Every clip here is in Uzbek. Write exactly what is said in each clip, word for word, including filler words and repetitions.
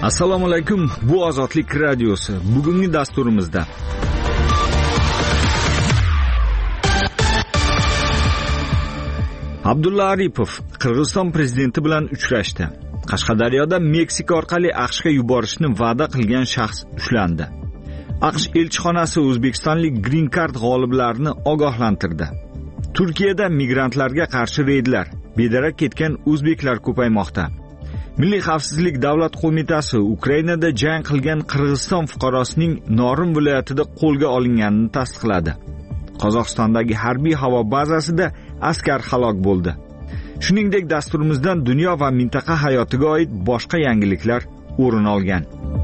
Assalomu alaykum, bu Ozodlik radiosi. Bugungi dasturimizda Abdulla Aripov Qirg'iziston prezidenti bilan uchrashdi. Qashqadaryoda Meksika orqali AQShga yuborishni va'da qilgan shaxs ushlandi. AQSh elchixonasi O'zbekistonlik Green Card g'oliblarini ogohlantirdi. Turkiyada migrantlarga qarshi reydlar, bedarak ketgan o'zbeklar ko'paymoqda. Milliy xavfsizlik davlat qo'mitasi Ukrainada jang qilgan Qirg'iziston fuqarosining Norin viloyatida qo'lga olinganini tasdiqladi. Qozog'istondagi harbiy havo bazasida askar halok bo'ldi. Shuningdek, dasturimizdan dunyo va mintaqa hayotiga oid boshqa yangiliklar o'rin olgan.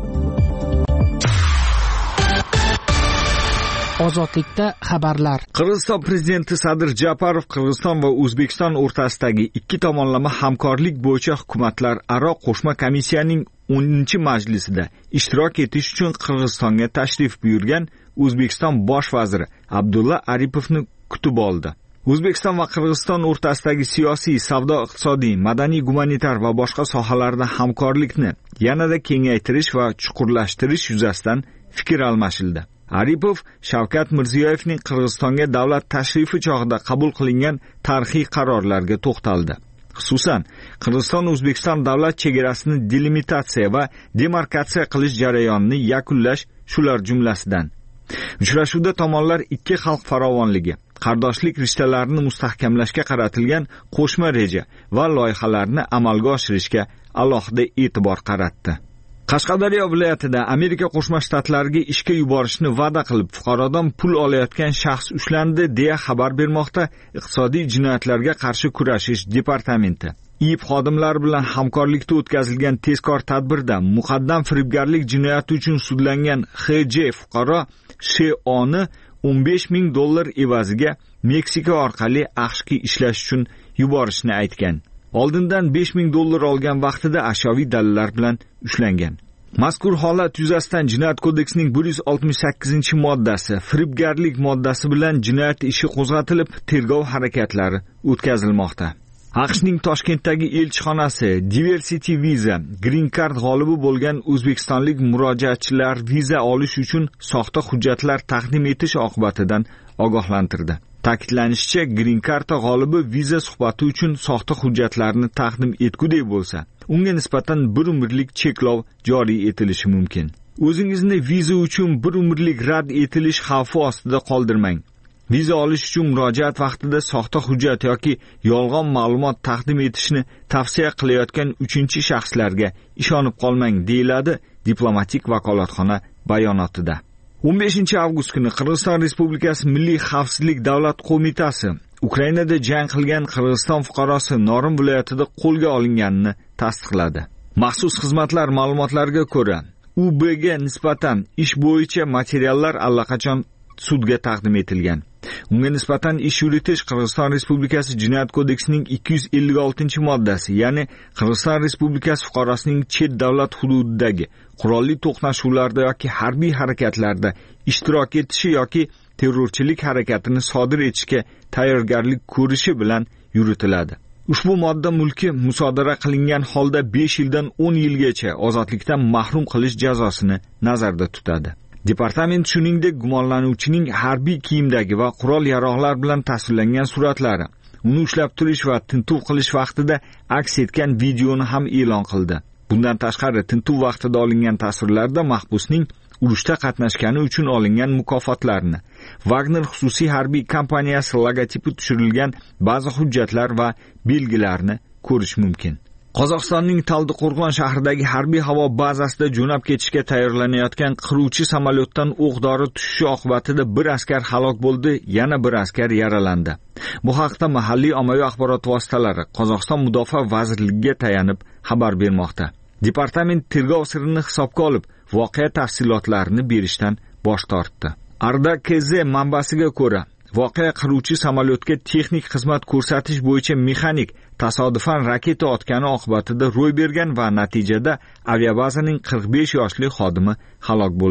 Ozodlikda xabarlar. Qirg'iziston prezidenti Sadir Japarov Qirg'iziston va O'zbekiston o'rtasidagi ikki tomonlama hamkorlik bo'yicha hukumatlararo qo'shma komissiyaning o'ninchi majlisida ishtirok etish uchun Qirg'izistonga tashrif buyurgan O'zbekiston bosh vaziri Abdulla Aripovni kutib oldi. O'zbekiston va Qirg'iziston o'rtasidagi siyosiy, savdo-iqtisodiy, madaniy-gumanitar va boshqa sohalarda hamkorlikni yanada kengaytirish va chuqurlashtirish yuzasidan fikr almashildi. Aripov Shavkat Mirziyoyevning Qirg'izistonga davlat tashrifi chog'ida qabul qilingan tarixiy qarorlarga to'xtaldi. Xususan, Qirg'iziston-O'zbekiston davlat chegarasini delimitatsiya va demarkatsiya qilish jarayonini yakunlash shular jumlasidan. Uchrashuvda tomonlar ikki xalq farovonligi, qardoshlik rishtalarini mustahkamlashga qaratilgan qo'shma reja va loyihalarni amalga oshirishga alohida e'tibor qaratdi. Qashqadaryo viloyatida Amerika Qo'shma Shtatlariga ishga yuborishni va'da qilib fuqarodan pul olayotgan shaxs ushlandi deya xabar bermoqda Iqtisodiy jinoyatlarga qarshi kurashish departamenti. I I B xodimlari bilan hamkorlikda o'tkazilgan tezkor tadbirda muqaddam firibgarlik jinoyati uchun sudlangan X J fuqaro Sh O'ni o'n besh ming dollar evaziga Meksika orqali AQShga ishlash uchun yuborishni aytgan. Oldindan besh ming dollar olgan vaqtida ashyoviy dalillar bilan ushlangan. Mazkur holat yuzasidan Jinoyat kodeksining bir yuz oltmish sakkizinchi moddasi, firibgarlik moddasi bilan jinoyat ishi qo'zg'atilib, tergov harakatlari o'tkazilmoqda. AQShning Toshkentdagi elchixonasi Diversity Visa Green Card g'olibi bo'lgan o'zbekistonlik murojaatchilar viza olish uchun soxta hujjatlar taqdim etish oqibatidan ogohlantirdi. Ta'kidlanishicha, Green Card g'olibi viza suhbati uchun soxta hujjatlarni taqdim etgudek bo'lsa, unga nisbatan bir umrlik cheklov joriy etilishi mumkin. O'zingizni viza uchun bir umrlik rad etilish xavfi ostida qoldirmang. Viza olish uchun murojaat vaqtida soxta hujjat yoki yolg'on ma'lumot taqdim etishni tavsiya qilayotgan uchinchi shaxslarga ishonib qolmang, deyiladi diplomatik vakolatxona bayonotida. o'n beshinchi avgust kuni Qirg'iziston Respublikasi Milliy xavfsizlik davlat qo'mitasi Ukrainada jang qilgan Qirg'iziston fuqarosi Norin viloyatida qo'lga olinganini tasdiqladi. Maxsus xizmatlar ma'lumotlariga ko'ra, U B ga nisbatan ish bo'yicha materiallar allaqachon sudga taqdim etilgan. Unga nisbatan ish yuritish Qirg'iziston Respublikasi Jinoyat kodeksining ikki yuz ellik oltinchi moddasi, ya'ni Qirg'iziston Respublikasi fuqarosining chet davlat hududidagi qurolli to'qnashuvlarda yoki harbiy harakatlarda ishtirok etishi yoki terrorchilik harakatini sodir etishga tayyorgarlik ko'rishi bilan yuritiladi. Ushbu modda mulki musodara qilingan holda besh yildan o'n yilgacha ozodlikdan mahrum qilish jazosini nazarda tutadi. Departament shuningdek gumonlanuvchining harbiy kiyimdagi va qurol-yarog'lar bilan tasvirlangan suratlari, uni ushlab turish va tintuv qilish vaqtida aks etgan videoni ham e'lon qildi. Bundan tashqari, tintuv vaqtida olingan tasvirlarda mahbusning urushda qatnashgani uchun olingan mukofotlarni, Wagner xususiy harbiy kompaniyasi logotipi tushirilgan ba'zi hujjatlar va belgilarni ko'rish mumkin. Qozog'istonning Taldiqo'rg'on shahridagi harbiy havo bazasida jo'nab ketishga tayyorlanayotgan qiruvchi samolyotdan o'q-dori tushishi oqibatida bir askar halok bo'ldi, yana bir askar yaralandi. Bu haqda mahalliy ommaviy axborot vositalari Qozog'iston Mudofaa vazirligiga tayanib xabar bermoqda. Departament tergov sirini hisobga olib, voqea tafsilotlarini berishdan bosh tortdi. Arda K Z manbasiga ko'ra, voqea qiruvchi samolyotga texnik xizmat ko'rsatish bo'yicha mexanik tasodifan raketa otgani oqibatida ro'y bergan va natijada aviabazaning qirq besh yoshli xodimi halok bo'lgan.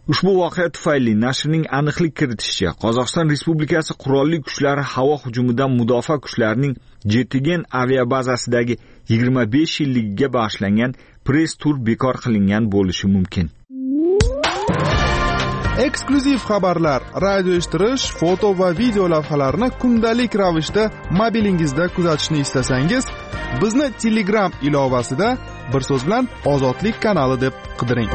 Ushbu voqea tufayli nashrning aniqlik kiritishicha, Qozog'iston Respublikasi qurolli kuchlari havo hujumidan mudofaa kuchlarining Jetigen aviabazasidagi yigirma besh yilligiga bag'ishlangan press tur bekor qilingan bo'lishi mumkin. Eksklyuziv xabarlar, radio eshittirish, foto va video lavhalarni kundalik ravishda mobilingizda kuzatishni istasangiz, bizni Telegram ilovasida bir so'z bilan Ozodlik kanali deb qidiring.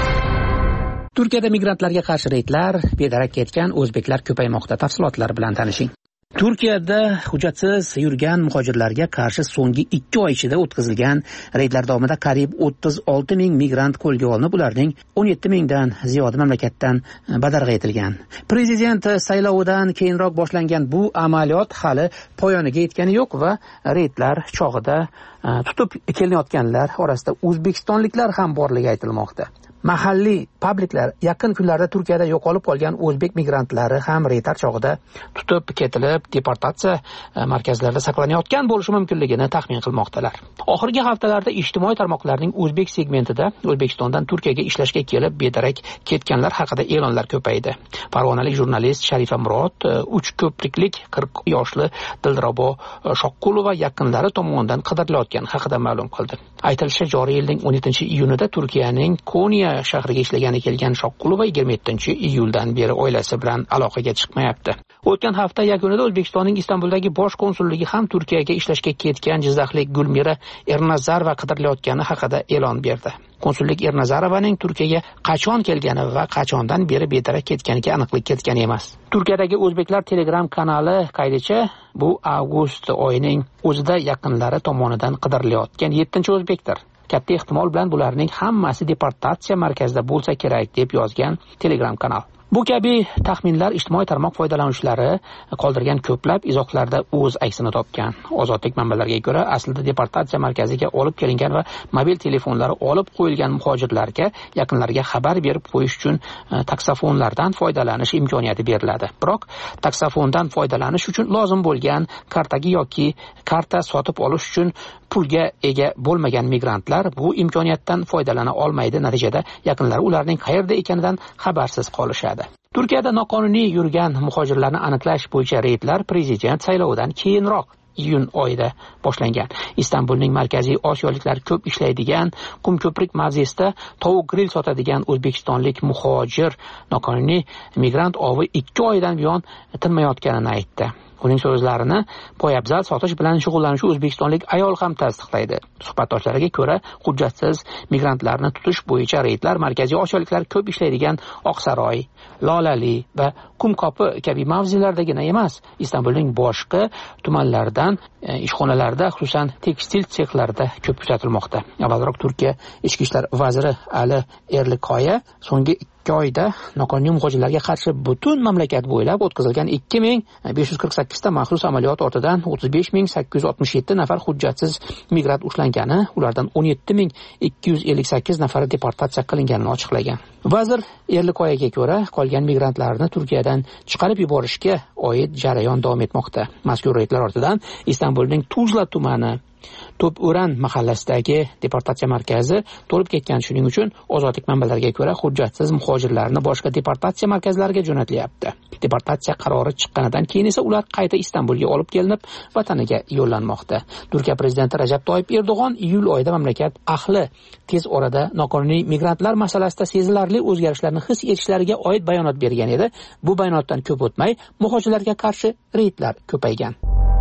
Turkiyada migrantlarga qarshi reydlar, bedarak ketgan o'zbeklar ko'paymoqda. Tafsilotlar bilan tanishing. Turkiyada hujjatsiz yurgan muhojirlarga qarshi so'nggi ikki oy ichida o'tkazilgan reydlar davomida qariyb o'ttiz olti ming migrant qo'lga olinib, ularning o'n yetti mingdan ziyodi mamlakatdan badarg'a etilgan. Prezident saylovidan keyinroq boshlangan bu amaliyot hali poyoniga yetgani yo'q va reydlar chog'ida tutib kelinayotganlar orasida o'zbekistonliklar ham borligi aytilmoqda. Mahalliy publiklar yaqin kunlarda Turkiyada yo'qolib qolgan o'zbek migrantlari ham reydlar chog'ida tutib ketilib, deportatsiya markazlarida saqlanayotgan bo'lishi mumkinligini taxmin qilmoqdalar. Oxirgi haftalarda ijtimoiy tarmoqlarning o'zbek segmentida O'zbekistondan Turkiyaga ishlashga kelib bedarak ketganlar haqida e'lonlar ko'paydi. Farg'onalik jurnalist Sharifa Murod uch ko'priklik qirq yoshli Dilrabo Shoqqulova yaqinlari tomonidan qidirilayotgani haqida ma'lum qildi. Aytilishicha, joriy yilning o'n yettinchi iyunida Turkiyaning Konya shahriga ishlagani kelgan Shoqqulova yigirma yettinchi iyuldan beri oilasi bilan aloqaga chiqmayapti. O'tgan hafta yakunida O'zbekistonning Istanbuldagi bosh konsulligi ham Turkiyaga ishlashga ketgan jizzaxlik Gulmira Ernazarova qidirilayotgani haqida e'lon berdi. Konsullik Ernazarovaning Turkiyaga qachon kelgani va qachondan beri bedarak ketganiga aniqlik kiritgan emas. Turkiyadagi o'zbeklar Telegram kanali qaydicha, bu avgust oyining o'zida yaqinlari tomonidan qidirilayotgan yettinchi o'zbekdir. Katta ehtimol bilan bularning hammasi deportatsiya markazida bo'lsa kerak deb yozgan Telegram kanal. Bu kabi taxminlar ijtimoiy tarmoq foydalanuvchilari qoldirgan ko'plab izohlarda o'z aksini topgan. Ozodlik manbalariga ko'ra, aslida deportatsiya markaziga olib kelingan va mobil telefonlari olib qo'yilgan muhojirlarga yaqinlariga xabar berib qo'yish uchun taksofonlardan foydalanish imkoniyati beriladi. Biroq taksofondan foydalanish uchun lozim bo'lgan kartaga yoki karta sotib olish uchun pulga ega bo'lmagan migrantlar bu imkoniyatdan foydalana olmaydi. Natijada yaqinlari ularning qayerda ekanidan xabarsiz qolishadi. Turkiyada noqonuniy yurgan muhojirlarni aniqlash bo'yicha reydlar prezident saylovidan keyinroq iyun oyida boshlangan. Istanbulning markaziy osiyoliklar ko'p ishlaydigan Qumko'prik mavzesida tovuq grill sotadigan o'zbekistonlik muhojir noqonuniy migrant ovi ikki oydan buyon tinmayotganini aytdi. Uning so'zlarini poyabzal sotish bilan shug'ullanuvchi o'zbekistonlik ayol ham tasdiqlaydi. Suhbatdoshlariga ko'ra, hujjatsiz migrantlarni tutish bo'yicha reydlar markaziy osiyoliklar ko'p ishlaydigan Oqsaroy, Lolali va Qumko'pi kabi mavzelardagina emas, Istanbulning boshqa tumanlaridan ishxonalarda, xususan tekstil sexlarida ko'p kuzatilmoqda. Avvalroq Turkiya ichki ishlar vaziri Ali Erlikoya so'nggi ikki oyda noqonuniy muhojirlarga qarshi butun mamlakat bo'ylab o'tkazilgan ikki ming besh yuz qirq sakkiz ta maxsus amaliyot ortidan o'ttiz besh ming sakkiz yuz oltmish yetti nafar hujjatsiz migrant ushlangani, ulardan o'n yetti ming ikki yuz ellik sakkiz nafari deportatsiya qilinganini ochiqlagan. Vazir Erlikoyaga ko'ra, qolgan migrantlarni Turkiyadan chiqarib yuborishga oid jarayon davom etmoqda. Mazkur reydlar ortidan Istanbulning Tuzla tumani To'p'o'ran mahallasidagi deportatsiya markazi to'lib ketgan. Shuning uchun ozodlik manbalariga ko'ra, hujjatsiz muhojirlarni boshqa deportatsiya markazlariga jo'natilyapti. Deportatsiya qarori chiqqanidan keyin esa ular qayta Istanbulga olib kelinib, vataniga yo'llanmoqda. Turkiya prezidenti Rajab Toyyib Erdo'g'on iyul oyida mamlakat ahli tez orada noqonuniy migrantlar masalasida sezilarli o'zgarishlarni his etishlariga oid bayonot bergan edi. Bu bayonotdan ko'p o'tmay muhojirlarga qarshi reydlar ko'paygan.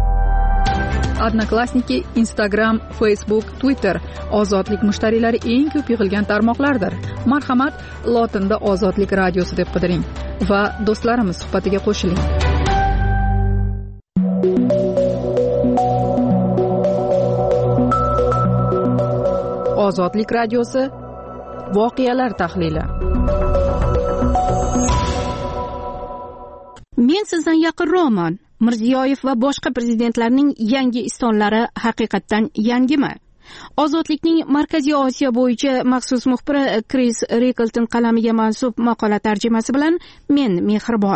Odnoklassniki, Instagram, Facebook, Twitter ozodlik mushtariylari eng ko'p yig'ilgan tarmoqlardir. Marhamat, lotinda Ozodlik radiosi deb qidiring va do'stlarimiz suhbatiga qo'shiling. Ozodlik radiosi voqealar tahlili. Men sizdan yaqinroqman. Mirziyoyev va boshqa prezidentlarning yangi istonlari haqiqatdan yangimi? Ozodlikning Markaziy Osiyo bo'yicha maxsus muxbiri Chris Rickleton qalamiga mansub maqola tarjimasi bilan men Mehribon.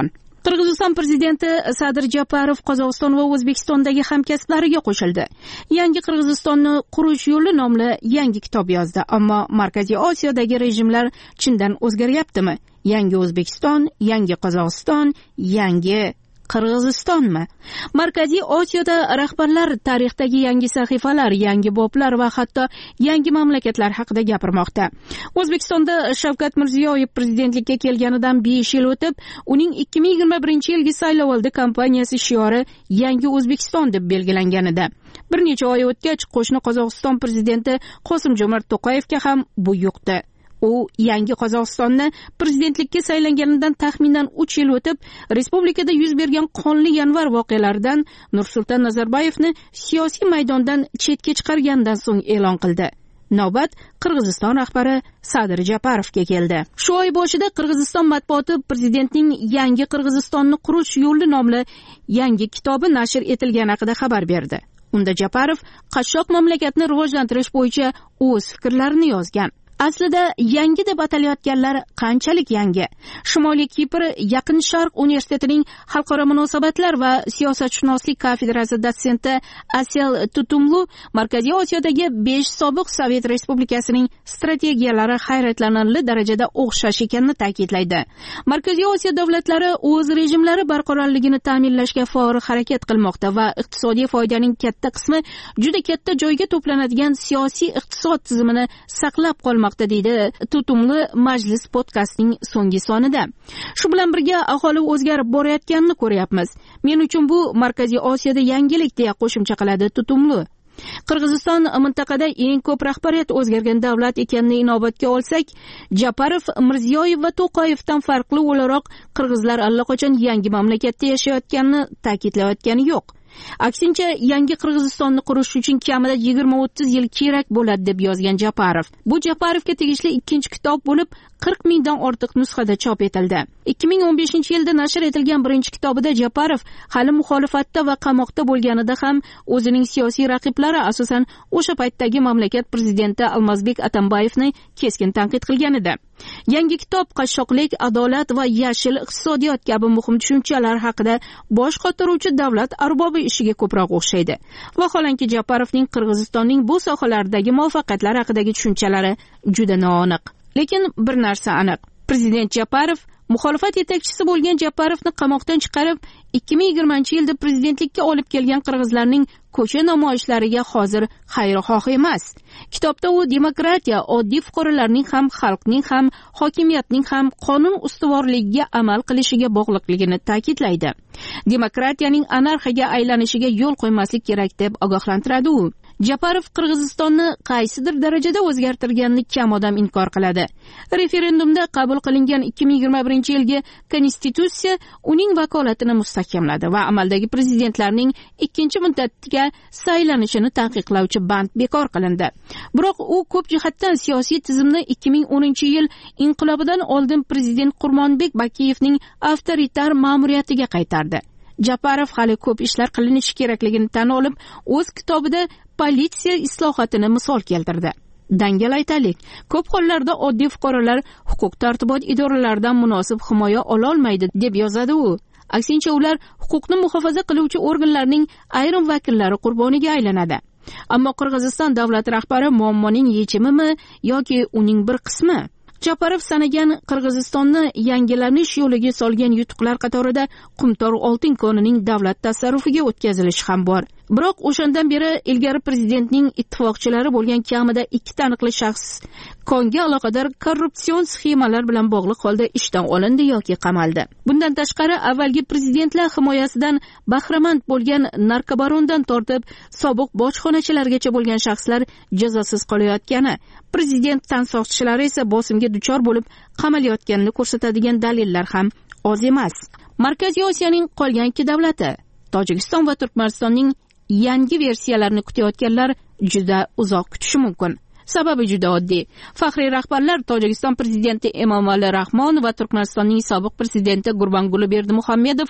Qirg'iziston prezidenti Sadir Japarov Qozog'iston va O'zbekistondagi hamkasblariga qo'shildi. Yangi Qirg'izistonni qurish yo'li nomli yangi kitob yozdi. Ammo Markaziy Osiyodagi rejimlar chindan o'zgaryaptimi? Yangi O'zbekiston, yangi Qozog'iston, yangi Qirg'izistonmi? Markaziy Osiyoda rahbarlar tarixdagi yangi sahifalar, yangi boblar va hatto yangi mamlakatlar haqida gapirmoqda. O'zbekistonda Shavkat Mirziyoyev prezidentlikka kelganidan besh yil o'tib, uning ikki ming yigirma birinchi yilgi saylovoldi kampaniyasi shiori Yangi O'zbekiston deb belgilangan edi. Bir necha oy o'tgach, qo'shni Qozog'iston prezidenti Qosim-Jo'mart To'qayevga ham bu yuqdi. U yangi Qozog'istonni prezidentlikka saylanganidan taxminan uch yil o'tib, respublikada yuz bergan qonli yanvar voqealaridan Nursulton Nazarboyevni siyosiy maydondan chetga chiqargandan so'ng e'lon qildi. Navbat Qirg'iziston rahbari Sadir Japarovga keldi. Shu oy boshida Qirg'iziston matbuoti prezidentning Yangi Qirg'izistonni qurish yo'li nomli yangi kitobi nashr etilgani haqida xabar berdi. Unda Japarov qashshoq mamlakatni rivojlantirish bo'yicha o'z fikrlarini yozgan. Aslida yangi deb atalayotganlar qanchalik yangi? Shimoliy Kipr Yaqin Sharq universitetining xalqaro munosabatlar va siyosatshunoslik kafedrasi dotsenti Asel Tutumlu Markaziy Osiyodagi besh sobiq Sovet respublikasining strategiyalari hayratlanarli darajada o'xshash ekanini ta'kidlaydi. Markaziy Osiyo davlatlari o'z rejimlari barqarorligini ta'minlashga faol harakat qilmoqda va iqtisodiy foydaning katta qismi juda katta joyga to'planadigan siyosiy iqtisod tizimini saqlab qolmoqda deydi Tutumli majlis podkastining so'nggi sonida. Shu bilan birga aholi o'zgarib borayotganini ko'ryapmiz. Men uchun bu Markaziy Osiyoda yangilik deya qo'shimcha qiladi Tutumli. Qirg'iziston mintaqada eng ko'p rahbariyat o'zgargan davlat ekanini inobatga olsak, Japarov, Mirziyoyev va To'qayevdan farqli o'laroq qirg'izlar allaqachon yangi mamlakatda yashayotganini ta'kidlayotgani yo'q. Aksincha, yangi Qirg'izistonni qurish uchun kamida yigirma o'ttiz yil kerak bo'ladi deb yozgan Japarov. Bu Japarovga tegishli ikkinchi kitob bo'lib, qirq mingdan ortiq nusxada chop etildi. ikki ming o'n beshinchi yilda nashr etilgan birinchi kitobida Japarov hali muxolifatda va qamoqda bo'lganida ham o'zining siyosiy raqiblari, asosan o'sha paytdagi mamlakat prezidenti Almazbek Atambayevni keskin tanqid qilgan edi. Yangi kitob qashshoqlik, adolat va yashil iqtisodiyot kabi muhim tushunchalar haqida bosh qotiruvchi davlat arbobi ishiga ko'proq o'xshaydi. Vaholanki Japarovning Qirg'izistonning bu sohalardagi muvaffaqiyatlari haqidagi tushunchalari juda noaniq. Lekin bir narsa aniq. Prezident Japarov muxolifat yetakchisi bo'lgan Japarovni qamoqdan chiqarib, ikki ming yigirmanchi yilda prezidentlikka olib kelgan qirg'izlarning ko'cha namoyishlariga hozir xayrixoh emas. Kitobda u demokratiya, oddiy fuqarolarning ham, xalqning ham, hokimiyatning ham qonun ustuvorligiga amal qilishiga bog'liqligini ta'kidlaydi. Demokratiyaning anarxiyaga aylanishiga yo'l qo'ymaslik kerak deb ogohlantiradi u. Japarov Qirg'izistonni qaysidir darajada o'zgartirganini kam odam inkor qiladi. Referendumda qabul qilingan ikki ming yigirma birinchi yilgi konstitutsiya uning vakolatini mustahkamladi va amaldagi prezidentlarning ikkinchi muddatga saylanishini taqiqlovchi band bekor qilindi. Biroq u ko'p jihatdan siyosiy tizimni ikki ming o'ninchi yil inqilobidan oldin prezident Qurmonbek Bakiyevning avtoritar ma'muriyatiga qaytardi. Japarov hali ko'p ishlar qilinishi kerakligini tan olib, o'z kitobida politsiya islohotini misol keltirdi. Dangal aytaylik, ko'p hollarda oddiy fuqarolar huquq tartibot idoralaridan munosib himoya ola olmaydi deb yozadi u. Aksincha, ular huquqni muhofaza qiluvchi organlarning ayrim vakillari qurboniga aylanadi. Ammo Qirg'iziston davlat rahbari muammoning yechimimi yoki uning bir qismi? Japarov sanagan Qirg'izistonni yangilanish yo'liga solgan yutuqlar qatorida Qumtor oltin konining davlat tasarrufiga o'tkazilishi ham bor. Biroq o'shandan beri ilgari prezidentning ittifoqchilari bo'lgan kamida ikki taniqli shaxs konga aloqador korrupsion sxemalar bilan bog'liq holda ishdan olindi yoki qamaldi. Bundan tashqari, avvalgi prezidentlar himoyasidan bahramand bo'lgan narkobarondan tortib sobiq bojxonachilargacha bo'lgan shaxslar jazosiz qolayotgani, prezident tansoqchilari esa bosimga duchor bo'lib qamalayotganini ko'rsatadigan dalillar ham oz emas. Markaziy Osiyoning qolgan ikki davlati, Tojikiston va Turkmanistonning yangi versiyalarini kutayotganlar juda uzoq kutishi mumkin. Sababi juda oddiy. Faxriy rahbarlar Tojikiston prezidenti Emomali Rahmon va Turkmanistonning sobiq prezidenti Gurbanguli Berdimuhammedov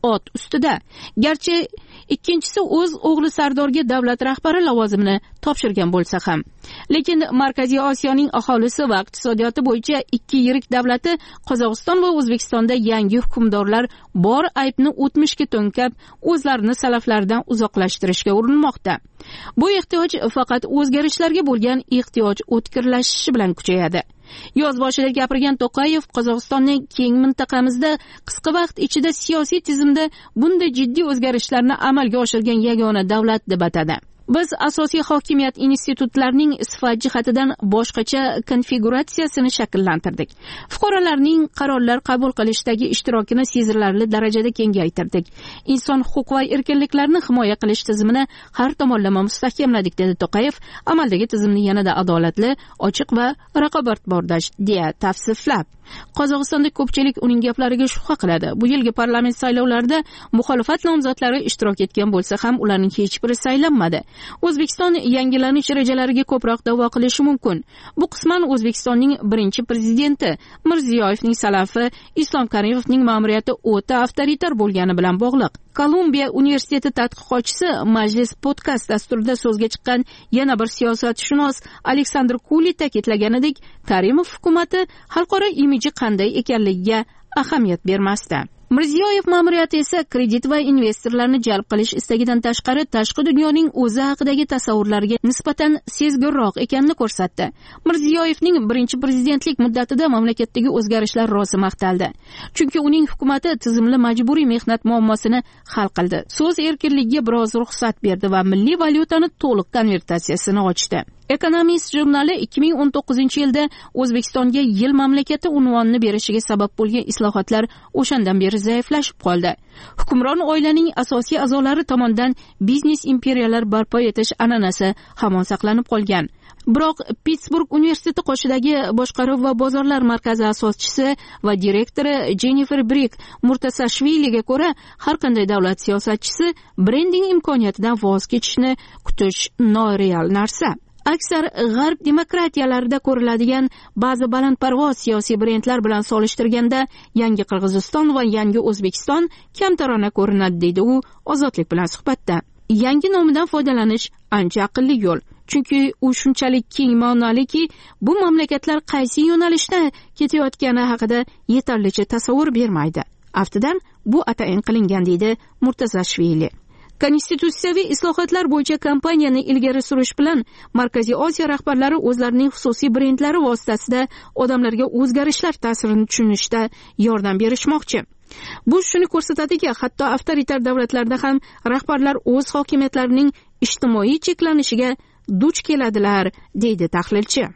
ot ustida. Garchi ikkinchisi o'z o'g'li Sardorga davlat rahbari lavozimini topshirgan bo'lsa ham, lekin Markaziy Osiyoning aholisi va iqtisodiyoti bo'yicha ikki yirik davlati Qozog'iston va O'zbekistonda yangi hukmdorlar bor aybni o'tmishga to'nkab, o'zlarini salaflardan uzoqlashtirishga urinmoqda. Bu ehtiyoj faqat o'zgarishlarga bo'lgan ehtiyoj o'tkirlashishi bilan kuchayadi. Yoz boshida gapirgan To'qayev Qozog'istonning keng mintaqamizda qisqa vaqt ichida siyosiy tizimda bunday jiddiy o'zgarishlarni amalga oshirgan yagona davlat deb atadi. Biz asosiy hokimiyat institutlarining sifat jihatidan boshqacha konfiguratsiyasini shakllantirdik. Fuqarolarning qarorlar qabul qilishdagi ishtirokini sezilarli darajada kengaytirdik. Inson huquq va erkinliklarini himoya qilish tizimini har tomonlama mustahkamladik, dedi To'qayev, amaldagi tizimni yanada adolatli, ochiq va raqobatbardosh deya tavsiflab. Qozog'istonda ko'pchilik uning gaplariga shubha qiladi. Bu yilgi parlament saylovlarida muxolifat nomzodlari ishtirok etgan bo'lsa ham ularning hech biri saylanmadi. O'zbekiston yangilanish rejalariga ko'proq da'vo qilishi mumkin. Bu qisman O'zbekistonning birinchi prezidenti Mirziyoyevning salafi Islom Karimovning ma'muriyati o'ta avtoritar bo'lgani bilan bog'liq. Kolumbiya universiteti tadqiqotchisi Majlis podkast dasturida so'zga chiqqan yana bir siyosatshunos Aleksandr Kuli ta'kidlaganidek, Karimov hukumatı xalqaro imiji qanday ekanligiga ahamiyat bermasdi. Mirziyoyev ma'muriyati esa kredit va investorlarni jalb qilish istagidan tashqari tashqi dunyoning o'zi haqidagi tasavvurlariga nisbatan sezgirroq ekanini ko'rsatdi. Mirziyoyevning birinchi prezidentlik muddatida mamlakatdagi o'zgarishlar rosa maqtaldi. Chunki uning hukumati tizimli majburiy mehnat muammosini hal qildi. So'z erkinligiga biroz ruxsat berdi va milliy valyutani to'liq konvertatsiyasini ochdi. Economist jurnali ikki ming o'n to'qqizinchi yilda O'zbekistonga yil mamlakati unvonini berishiga sabab bo'lgan islohotlar o'shandan beri zaiflashib qoldi. Hukmron oilaning asosiy a'zolari tomonidan biznes imperiyalar barpo etish an'anasi hamon saqlanib qolgan. Biroq Pittsburg universiteti qoshidagi boshqaruv va bozorlar markazi asoschisi va direktori Jennifer Brick Murtasashviliga ko'ra, har qanday davlat siyosatchisi brending imkoniyatidan voz kechishni kutish noreal narsa. Aksar g'arb demokratiyalarida ko'riladigan ba'zi balandparvoz siyosiy brendlar bilan solishtirganda yangi Qirg'iziston va yangi O'zbekiston kamtarona ko'rinadi, deydi u Ozodlik bilan suhbatda. Yangi nomidan foydalanish ancha aqlli yo'l. Chunki u shunchalik keng ma'noliki, bu mamlakatlar qaysi yo'nalishda ketayotgani haqida yetarlicha tasavvur bermaydi. Aftidan bu atayin qilingan, deydi Murtazashvili. Konstitutsiyaviy islohotlar bo'yicha kampaniyani ilgari surish bilan Markaziy Osiyo rahbarlari o'zlarining xususiy brendlari vositasida odamlarga o'zgarishlar ta'sirini tushunishda yordam berishmoqchi. Bu shuni ko'rsatadiki, hatto avtoritar davlatlarda ham rahbarlar o'z hokimiyatlarining ijtimoiy cheklanishiga duch keladilar, deydi tahlilchi.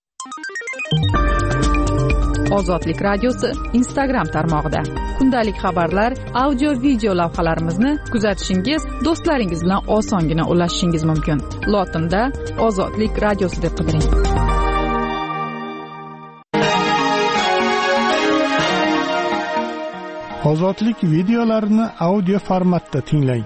Ozodlik radiosi Instagram tarmog'ida kundalik xabarlar, audio video lavhalarimizni kuzatishingiz, do'stlaringiz bilan osongina ulashishingiz mumkin. Lotinda Ozodlik radiosi deb qidiring. Ozodlik videolarini audio formatda tinglang.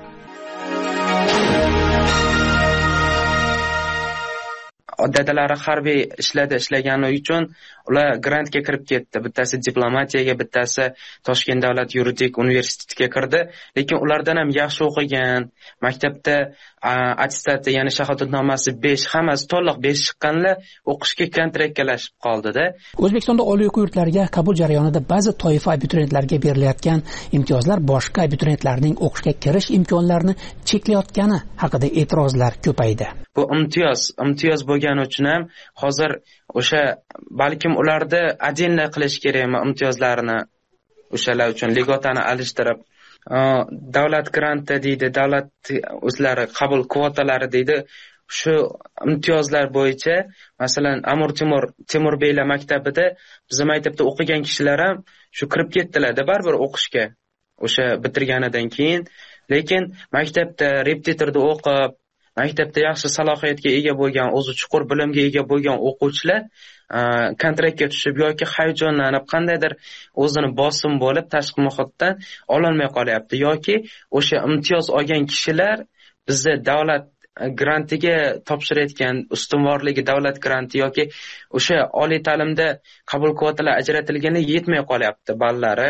Dadalari harbiy ishladi, ishlagani uchun ular grantga kirib ketdi. Bittasi diplomatiyaga, bittasi Toshkent davlat yuridik universitetiga kirdi. Lekin ulardan ham yaxshi o'qigan, maktabda attestati, ya'ni shahodatnomasi besh, hammasi to'liq besh chiqqanlar o'qishga kontraktlashib qoldi-da. O'zbekistonda oliy o'quv yurtlariga qabul jarayonida ba'zi toifa abituriyentlarga berilayotgan imtiyozlar boshqa abituriyentlarning o'qishga kirish imkonlarini cheklayotgani haqida e'tirozlar ko'paydi. Bu imtiyoz, imtiyoz bo'lgani uchun ham hozir o'sha balkim ularda adinla qilish kerakmi imtiyozlarini, o'shalar uchun ligotani alishtirib, davlat granti deydi, davlat o'zlari qabul kvotalari deydi. Shu imtiyozlar bo'yicha, masalan, Amir Temur Temurbeylar maktabida bizim maktabda o'qigan kishilar ham shu kirib ketdilar-da baribir o'qishga, o'sha bitirganidan keyin. Lekin maktabda repetitorda o'qib, maktabda yaxshi salohiyatga ega bo'lgan, o'zi chuqur bilimga ega bo'lgan o'quvchilar kontraktga tushib yoki hayajonlanib qandaydir o'zini bosim bo'lib tashqi muhitdan ololmay qolyapti, yoki o'sha imtiyoz olgan kishilar bizda davlat grantiga topshirayotgan ustunvorligi davlat granti yoki o'sha oliy ta'limda qabul kvotalar ajratilgani yetmay qolyapti ballari.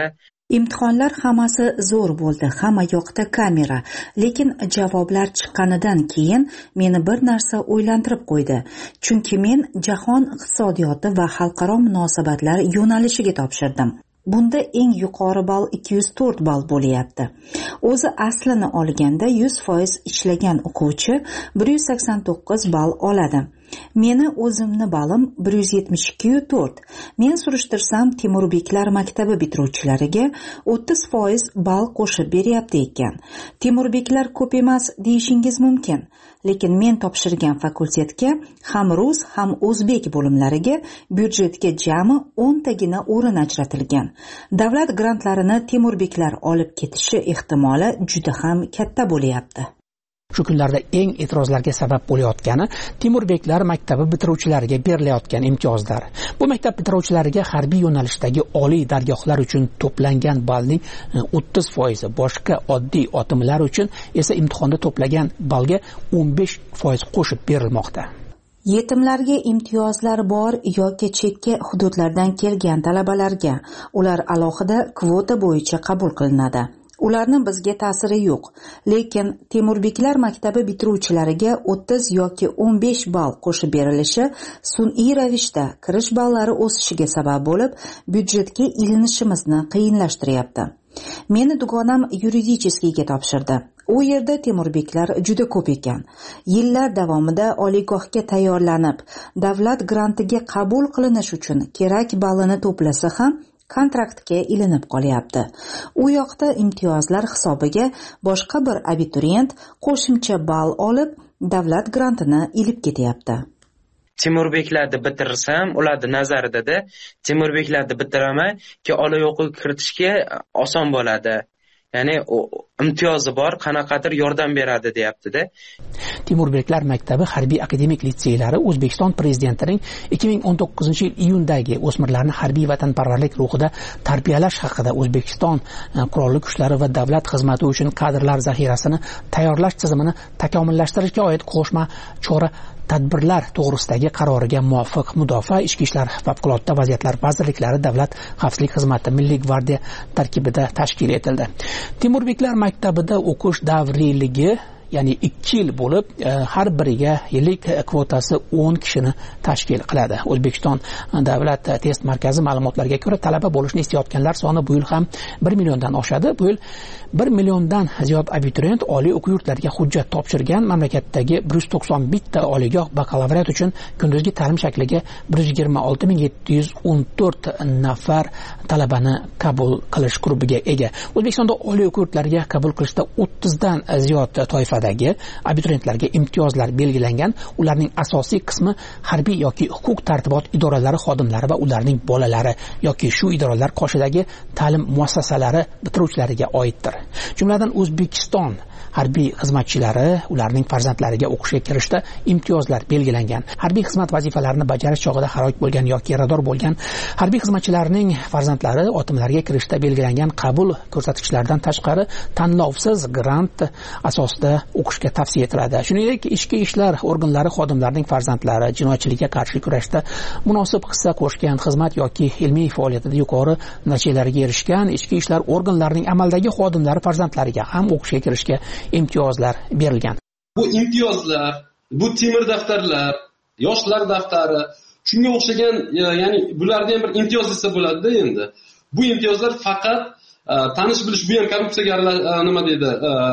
Imtihonlar hammasi zo'r bo'ldi, hamma yoqda kamera, lekin javoblar chiqqanidan keyin meni bir narsa o'ylantirib qo'ydi. Chunki men jahon iqtisodiyoti va xalqaro munosabatlar yo'nalishiga topshirdim. Bunda eng yuqori ball ikki yuz to'rt ball bo'lyapti. O'zi aslini olganda yuz foiz ishlagan o'quvchi bir yuz sakson to'qqiz ball oladi. Meni o'zimni ballim bir yuz yetmish ikki nuqta to'rt. Men surishtirsam Temurbeklar maktabi bitiruvchilariga o'ttiz foiz ball qo'shib beryapti ekan. Temurbeklar ko'p emas deyishingiz mumkin, lekin men topshirgan fakultetga ham rus, ham o'zbek bo'limlariga byudjetga jami o'n tagina o'rin ajratilgan. Davlat grantlarini Temurbeklar olib ketishi ehtimoli juda ham katta bo'lyapti. Shu kunlarda eng e'tirozlarga sabab bo'layotgani Temurbeklar maktabi bitiruvchilariga berilayotgan imtiyozlar. Bu maktab bitiruvchilariga harbiy yo'nalishdagi oliy dargohlar uchun to'plangan ballning o'ttiz foizi, boshqa oddiy otimlar uchun esa imtihonda to'plagan ballga o'n besh foiz qo'shib berilmoqda. Yetimlarga imtiyozlar bor yoki chekka hududlardan kelgan talabalarga ular alohida kvota bo'yicha qabul qilinadi. Ularni bizga ta'siri yo'q, lekin Temurbeklar maktabi bitiruvchilariga o'ttiz yoki o'n besh ball qo'shib berilishi sun'iy ravishda kirish ballari o'sishiga sabab bo'lib, byudjetga ilinishimizni qiyinlashtiryapti. Meni dugonam yuridicheskiyga topshirdi. U yerda Temurbeklar juda ko'p ekan. Yillar davomida oliygohga tayyorlanib, davlat grantiga qabul qilinish uchun kerak ballini to'plasa ham kontraktga ilinib qolyapti. U yoqda imtiyozlar hisobiga boshqa bir abituriyent qo'shimcha ball olib, davlat grantini ilib ketyapti. Temurbeklarni bitirsam, ularni nazarida Temurbeklarni bitiraman, ki oliy o'quv kiritishga oson bo'ladi. Ya'ni imtiyozi bor, qanaqadir yordam beradi deyapti-da. Temurbeklar maktabi harbiy akademik litseylari O'zbekiston prezidentining ikki ming o'n to'qqizinchi yil iyundagi o'smirlarni harbiy vatanparvarlik ruhida tarbiyalash haqida O'zbekiston qurolli kuchlari va davlat xizmati uchun kadrlar zaxirasini tayyorlash tizimini takomillashtirishga oid qo'shma chora tadbirlar to'g'risidagi qaroriga muvofiq Mudofaa, Ichki ishlar, favqulodda vaziyatlar vazirliklari, Davlat xavfsizlik xizmati, Milliy gvardiya tarkibida tashkil etildi. Temurbeklar maktabida o'qish davriyligi ya'ni ikki yil bo'lib, har biriga yillik kvotasi o'n kishini tashkil qiladi. O'zbekiston Davlat test markazi ma'lumotlariga ko'ra, talaba bo'lishni istayotganlar soni bu yil ham bir milliondan oshadi. Bu yil bir milliondan ziyod abituriyent oliy o'quv yurtlariga hujjat topshirgan. Mamlakatdagi bir yuz to'qson bitta oliygoh bakalavriat uchun kunduzgi ta'lim shakliga bir yuz yigirma olti ming yetti yuz o'n to'rt nafar talabani qabul qilish grupiga ega. O'zbekistonda oliy o'quv yurtlariga qabul qilishda o'ttizdan ziyod toifa abituriyentlarga imtiyozlar belgilangan. Ularning asosiy qismi harbiy yoki huquq tartibot idoralari xodimlari va ularning bolalari yoki shu idoralar qoshidagi ta'lim muassasalari bitiruvchilariga oiddir. Jumladan O'zbekiston harbiy xizmatchilari ularning farzandlariga o'qishga kirishda imtiyozlar belgilangan. Harbiy xizmat vazifalarini bajarish chog'ida halok bo'lgan yoki yarador bo'lgan harbiy xizmatchilarning farzandlari otimlarga kirishda belgilangan qabul ko'rsatkichlaridan tashqari tanlovsiz grant asosida o'qishga tavsiya etiladi. Shuningdek, ichki ishlar organlari xodimlarining farzandlari jinoyatchilikka qarshi kurashda munosib hissa qo'shgan, xizmat yoki ilmiy faoliyatida yuqori natijalarga erishgan ichki ishlar organlarining amaldagi xodimlari farzandlariga ham o'qishga kirishga imtiyozlar berilgan. Bu imtiyozlar, bu temir daftarlar, yoshlar daftari, shunga o'xshagan, ya'ni bularga ham bir imtiyoz desa bo'ladi-da endi. Bu imtiyozlar faqat tanish bilish, bu ham korrupsiyaga nima deydi,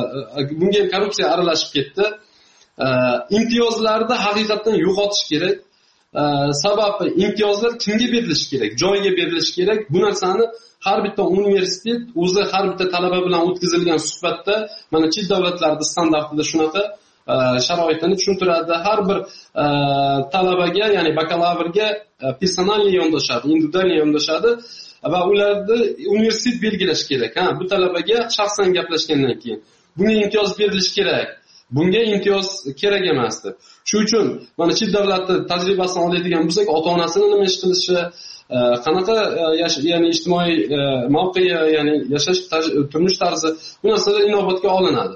bunga ham korrupsiya aralashib ketdi. Imtiyozlarni haqiqatan yo'qotish kerak. Sababi imtiyozlar kimga berilishi kerak? Joyiga berilishi kerak. Bu narsani har bitta universitet o'zi har bitta talaba bilan o'tkazilgan suhbatda mana chet davlatlarda standartida shunaqa sharoitini tushuntiradi. Har bir talabaga, ya'ni bakalavrga personalniy yondashadi, individualniy yondashadi va ularni universitet belgilash kerak. Ha, bu talabaga shaxsan gaplashgandan keyin bunga imtiyoz berilishi kerak. Bunga imtiyoz kerak emasdi. Shuning uchun mana chet davlatda tajribasini oladigan bo'lsak, ota-onasini nima ish qilishi, qanaqa ya'ni ijtimoiy mavqei, ya'ni yashash turmush tarzi, bu narsalar inobatga olinadi.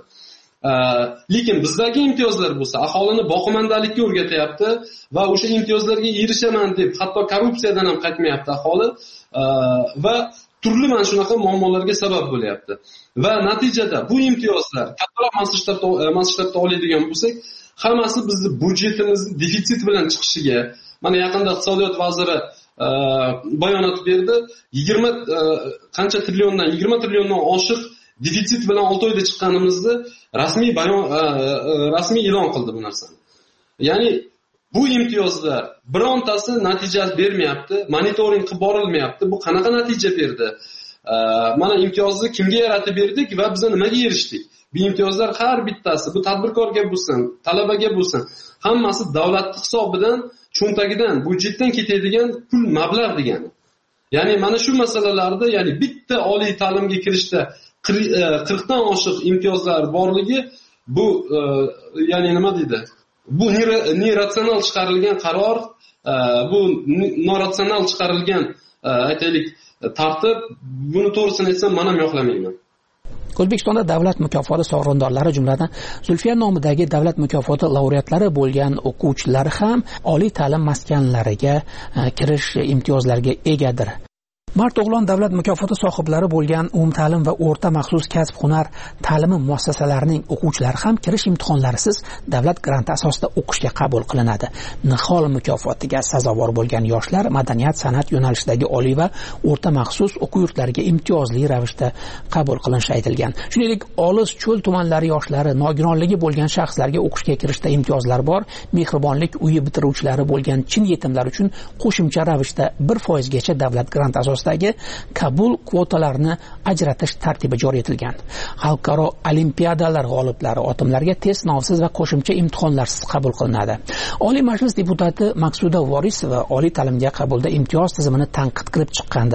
Lekin bizdagi imtiyozlar bo'lsa, aholini boqimandalikka o'rgatyapti va o'sha imtiyozlarga erishaman deb hatto korrupsiyadan ham qaytmayapti aholi va turli mana shunaqa muammolarga sabab bo'lyapti. Va natijada bu imtiyozlar kattaroq masshtabda masshtabda oladigan bo'lsak, hammasi bizni budjetimiz defitsit bilan chiqishiga, mana yaqinda iqtisodiyot vaziri bayonot berdi, yigirma qancha trilliondan yigirma trilliondan oshiq defitsit bilan olti oyda chiqqanimizni rasmiy bayon rasmiy e'lon qildi bu narsani. Ya'ni bu imtiyozlar birontasi natija bermayapti, monitoring qilib borilmayapti. Bu qanaqa natija berdi? Mana imtiyozni kimga yaratib berdik va biz nimaga erishdik? Bu imtiyozlar har bittasi, bu tadbirkorga bo'lsin, talabaga bo'lsin, hammasi davlat hisobidan, cho'ntagidan, budjetdan ketadigan pul mablag' degani. Ya'ni mana shu masalalarda, ya'ni bitta oliy ta'limga kirishda qirqdan oshiq imtiyozlar borligi bu ya'ni nima deydi? Bu neratsional chiqarilgan qaror, bu noratsional chiqarilgan aytaylik tartib, buni to'g'risini aytsam men ham yoqlamayman. O'zbekistonda davlat mukofoti sovrindorlari jumladan Zulfiya nomidagi davlat mukofoti laureatlari bo'lgan o'quvchilar ham oliy ta'lim maskanlariga kirish imtiyozlariga egadir. Mart o'g'lon davlat mukofoti sohiblari bo'lgan umumta'lim va o'rta maxsus kasb hunar ta'limi muassasalarining o'quvchilari ham kirish imtihonlarisiz davlat granti asosida o'qishga qabul qilinadi. Nihol mukofotiga sazovor bo'lgan yoshlar madaniyat, san'at yo'nalishidagi oliy va o'rta maxsus o'quv yurtlariga imtiyozli ravishda qabul qilinishi aytilgan. Shuningdek, olis cho'l tumanlari yoshlari, nogironligi bo'lgan shaxslarga o'qishga kirishda imtiyozlar bor. Mehribonlik uyi bitiruvchilari bo'lgan chin yetimlar uchun qo'shimcha ravishda bir foiz gacha davlat grant asosida qabul kvotalarini ajratish tartibi joriy etilgan. Xalqaro olimpiadalar g'oliblari otimlarga test sinovsiz va qo'shimcha imtihonlarsiz qabul qilinadi. Oliy Majlis deputati Maqsuda Vorisova oliy ta'limga qabulda imtiyoz tizimini tanqid qilib chiqqandi.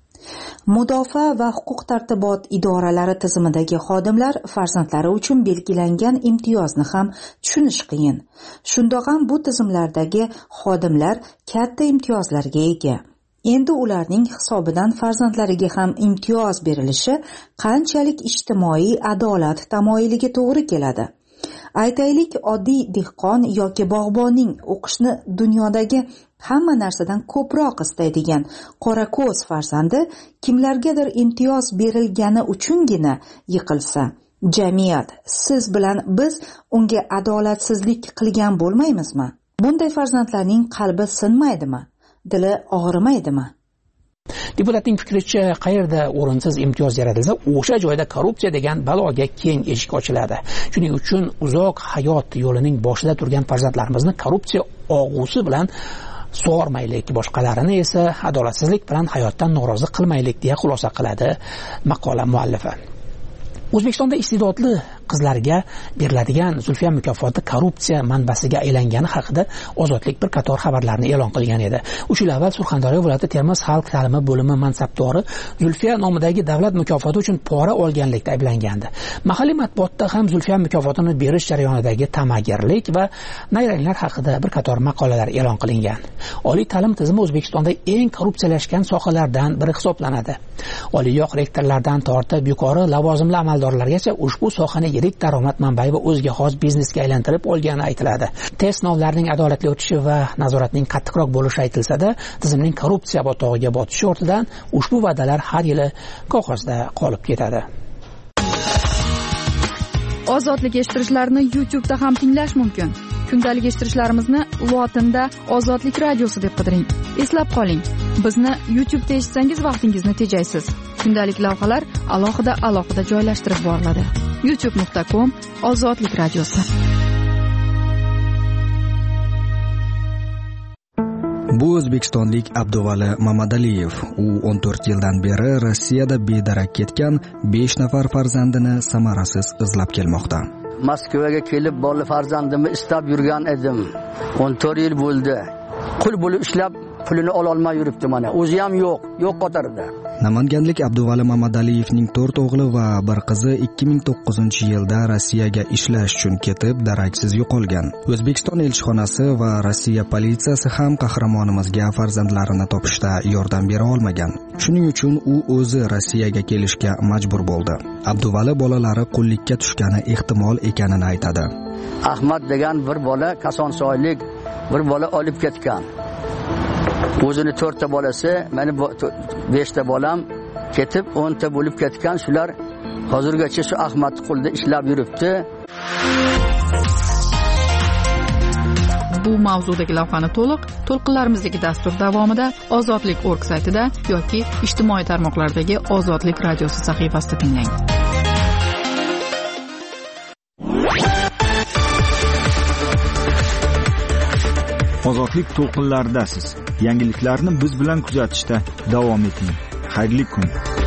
Mudofaa va huquq-tartibot idoralari tizimidagi xodimlar farzandlari uchun belgilangan imtiyozni ham tushunish qiyin. Shundoq ham bu tizimlardagi xodimlar katta imtiyozlarga ega. Endi ularning hisobidan farzandlariga ham imtiyoz berilishi qanchalik ijtimoiy adolat tamoyiliga to'g'ri keladi. Aytaylik, oddiy dehqon yoki bog'bonning o'qishni dunyodagi hamma narsadan ko'proq istaydigan qorako'z farzandi kimlargadir imtiyoz berilgani uchungina yiqilsa, jamiyat, siz bilan biz unga adolatsizlik qilgan bo'lmaymizmi? Bunday farzandlarning qalbi sinmaydimi? Dili og'rimaydimi? Deputatning fikricha, qayerda o'rinsiz imtiyoz yaratilsa, o'sha joyda korrupsiya degan baloga keng eshik ochiladi. Shuning uchun uzoq hayot yo'lining boshida turgan farzandlarimizni korrupsiya og'usi bilan sug'ormaylik, boshqalarini esa adolatsizlik bilan hayotdan norozi qilmaylik deya xulosa qiladi maqola muallifi. O'zbekistonda iste'dodli qizlarga beriladigan Zulfiya mukofoti korrupsiya manbasiga aylangani haqida Ozodlik bir qator xabarlarni e'lon qilgan edi. uch yil avval Surxondaryo viloyati Termiz xalq ta'limi bo'limi mansabdori Zulfiya nomidagi davlat mukofoti uchun pora olganlikda ayblangandi. Mahalliy matbuotda ham Zulfiya mukofotini berish jarayonidagi ta'magirlik va nayranglar haqida bir qator maqolalar e'lon qilingan. Oliy ta'lim tizimi O'zbekistonda eng korrupsiyalashgan sohalardan biri hisoblanadi. Oliyoq rektorlardan tortib yuqori lavozimli amaldorlargacha ushbu sohani yirik daromad manbai va o'ziga xos biznesga aylantirib olgani aytiladi. Test sinovlarining adolatli o'tishi va nazoratning qattiqroq bo'lishi aytilsa-da, tizimning korrupsiya botog'iga botishi ortidan ushbu va'dalar har yili qog'ozda qolib ketadi. Ozodlik eshittirishlarni YouTube da ham tinglash mumkin. Kundalik eshittirishlarimizni lotinda Ozodlik radiosi deb qidiring. Eslab qoling, bizni YouTube da eshitsangiz vaqtingizni tejaysiz. Kundalik lavhalar alohida alohida joylashtirib boriladi. youtube nuqta com Ozodlik radiosi. Bu o'zbekistonlik Abduvali Mamadaliyev. U o'n to'rt yildan beri Rossiyada bedarak ketgan besh nafar farzandini samarasiz izlab kelmoqda. Moskvaga kelib bola farzandimni istab yurgan edim. o'n to'rt yil bo'ldi. Qul bo'lib ishlab pulini ola olmay yuribdi mana. O'zi ham yo'q, yo'q qatorida. Namanganlik Abduvali Mamataliyevning to'rt o'g'li va bir qizi ikki ming to'qqizinchi yilda Rossiyaga ishlash uchun ketib daraksiz yo'qolgan. O'zbekiston elchixonasi va Rossiya politsiyasi ham qahramonimizga farzandlarini topishda yordam bera olmagan. Shuning uchun u o'zi Rossiyaga kelishga majbur bo'ldi. Abduvali bolalari qullikka tushgani ehtimol ekanini aytadi. Ahmad degan bir bola Kosonsoylik bir bola olib ketgan. O'zini to'rtta bolasi, meni beshta bolam ketib o'nta bo'lib ketgan, shular hozirgacha shu Ahmad qo'lda ishlab yuribdi. Bu mavzudagi lavhani to'liq to'lqinlarimizdagi dastur davomida ozodlik org saytida yoki ijtimoiy tarmoqlardagi Ozodlik radiosi sahifasida tinglang. Ozodlik to'lqinlaridasiz. Yangiliklarni biz bilan kuzatishda davom eting. Xayrli kun.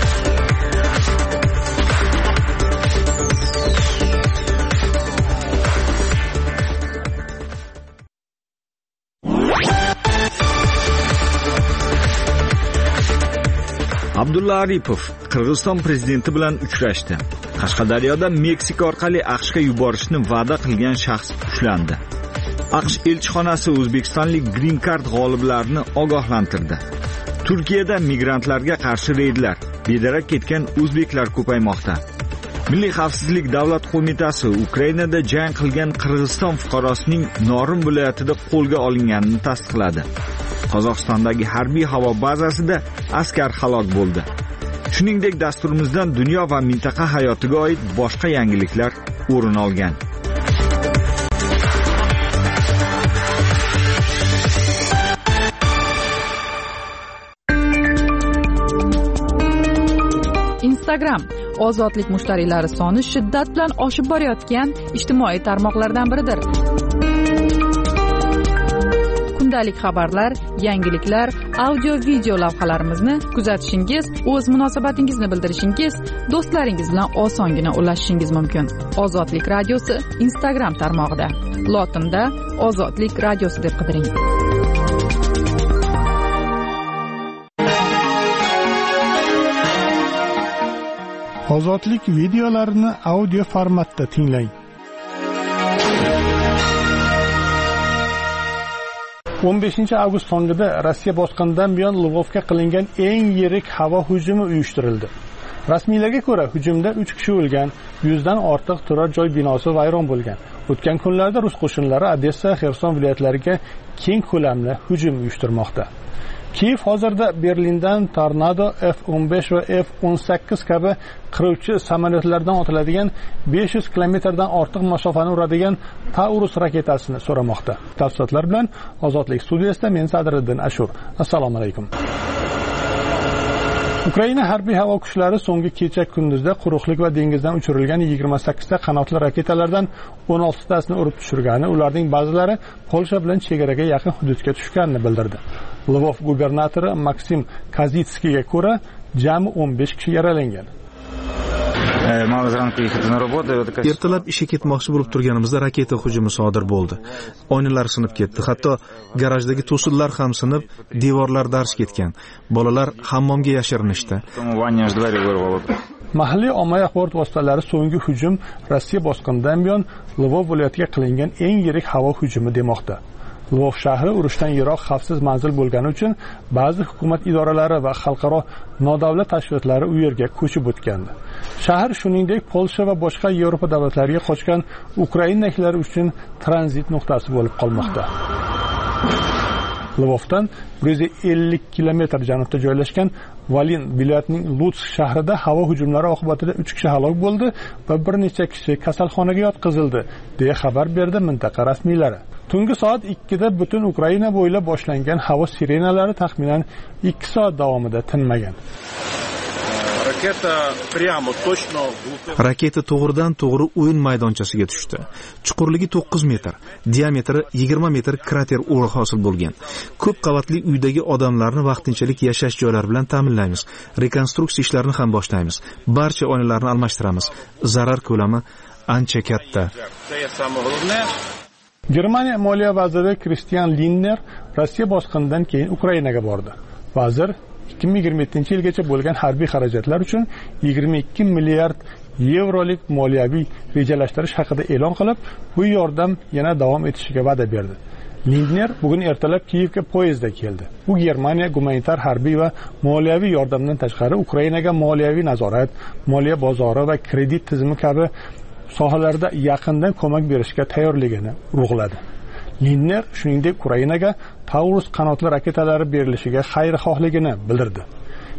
Abdulla Aripov Qirg'iziston prezidenti bilan uchrashdi. Qashqadaryoda Meksika orqali AQShga yuborishni va'da qilgan shaxs ushlandi. AQSh elchixonasi o'zbekistonlik Green Card g'oliblarini ogohlantirdi. Turkiyada migrantlarga qarshi reydlar, bedarak ketgan o'zbeklar ko'paymoqda. Milliy xavfsizlik davlat qo'mitasi Ukrainada jang qilgan Qirg'iziston fuqarosining Norin viloyatida qo'lga olinganini tasdiqladi. Qozog'istondagi harbiy havo bazasida askar halok bo'ldi. Shuningdek, dasturimizdan dunyo va mintaqa hayotiga oid boshqa yangiliklar o'rin olgan. Instagram ozodlik mushtariylari soni shiddat bilan oshib borayotgan ijtimoiy tarmoqlardan biridir. Kundalik xabarlar, yangiliklar, audio video lavhalarimizni kuzatishingiz, o'z munosabatingizni bildirishingiz, do'stlaringiz bilan osongina ulashishingiz mumkin. Ozodlik radiosi Instagram tarmog'ida. Lotinda Ozodlik radiosi deb qidiring. Ozodlik videolarini audio formatda tinglang. o'n beshinchi avgust tongida Rossiya bosqinidan buyon Lvovga qilingan eng yirik havo hujumi uyushtirildi. Rasmiylarga ko'ra, hujumda uch kishi o'lgan, yuzdan ortiq turar joy binosi vayron bo'lgan. O'tgan kunlarda rus qo'shinlari Odessa, Xerson viloyatlariga keng ko'lamli hujum uyushtirmoqda. Kiyev hozirda Berlindan Tornado F o'n besh va F o'n sakkiz kabi qiruvchi samolyotlardan otiladigan besh yuz kilometrdan ortiq masofani uradigan Taurus raketasini so'ramoqda. Tafsilotlar bilan Ozodlik studiyasida men Sadriddin Ashur. Assalomu alaykum. Ukraina harbiy havo kuchlari so'nggi kecha kunduzda quruqlik va dengizdan uchirilgan yigirma sakkizta qanotli raketalardan o'n oltitasini urib tushirgani, ularning ba'zilari Polsha bilan chegaraga yaqin hududga tushganini bildirdi. Lvov gubernatori Maksim Kazitskiga ko'ra, jami o'n besh kishi yaralangan. Ertalab ishga ketmoqchi bo'lib turganimizda raketa hujumi sodir bo'ldi. Oynalar sinib ketdi, hatto garajdagi to'sinlar ham sinib, devorlar darz ketgan. Bolalar hammomga yashirinishdi. Mahalliy ommaviy axborot vositalari so'nggi hujum Rossiya bosqinidan buyon Lvov viloyatiga qilingan eng yirik havo hujumi demoqda. Lvov shahri urushdan yiroq xavfsiz manzil bo'lgani uchun ba'zi hukumat idoralari va xalqaro nodavlat tashkilotlari u yerga ko'chib o'tgandi. Shahar shuningdek Polsha va boshqa Yevropa davlatlariga qochgan ukrainaliklar uchun tranzit nuqtasi bo'lib qolmoqda. Lvovdan bir yuz ellik kilometr janubda joylashgan Valin viloyatining Lutsk shahrida havo hujumlari oqibatida uch kishi halok bo'ldi va bir necha kishi kasalxonaga yotqizildi, deya xabar berdi mintaqa rasmiylari. Tungi soat ikkida butun Ukraina bo'ylab boshlangan havo sirenalari taxminan ikki soat davomida tinmagan. Raketa to'g'ridan to'g'ri o'yin maydonchasiga tushdi. Chuqurligi to'qqiz metr, diametri yigirma metr krater o'ri hosil bo'lgan. Ko'p qavatli uydagi odamlarni vaqtinchalik yashash joylari bilan ta'minlaymiz. Rekonstruksiya ishlarini ham boshlaymiz. Barcha oynalarni almashtiramiz. Zarar ko'lami ancha katta. Germaniya moliya vaziri Christian Lindner Rossiya bosqinidan keyin Ukrainaga bordi. Vazir ikki ming yigirma yettinchi yilgacha bo'lgan harbiy xarajatlar uchun yigirma ikki milliard yevrolik moliyaviy rejalashtirish haqida e'lon qilib, bu yordam yana davom etishiga va'da berdi. Lindner bugun ertalab Kiyevga poyezdda keldi. U Germaniya gumanitar harbiy va moliyaviy yordamdan tashqari Ukrainaga moliyaviy nazorat, moliya bozori va kredit tizimi kabi sohalarda yaqindan ko'mak berishga tayyorligini urg'uladi. Lindner shuningdek Ukrainaga Taurus qanotli raketalari berilishiga xayrixohligini bildirdi.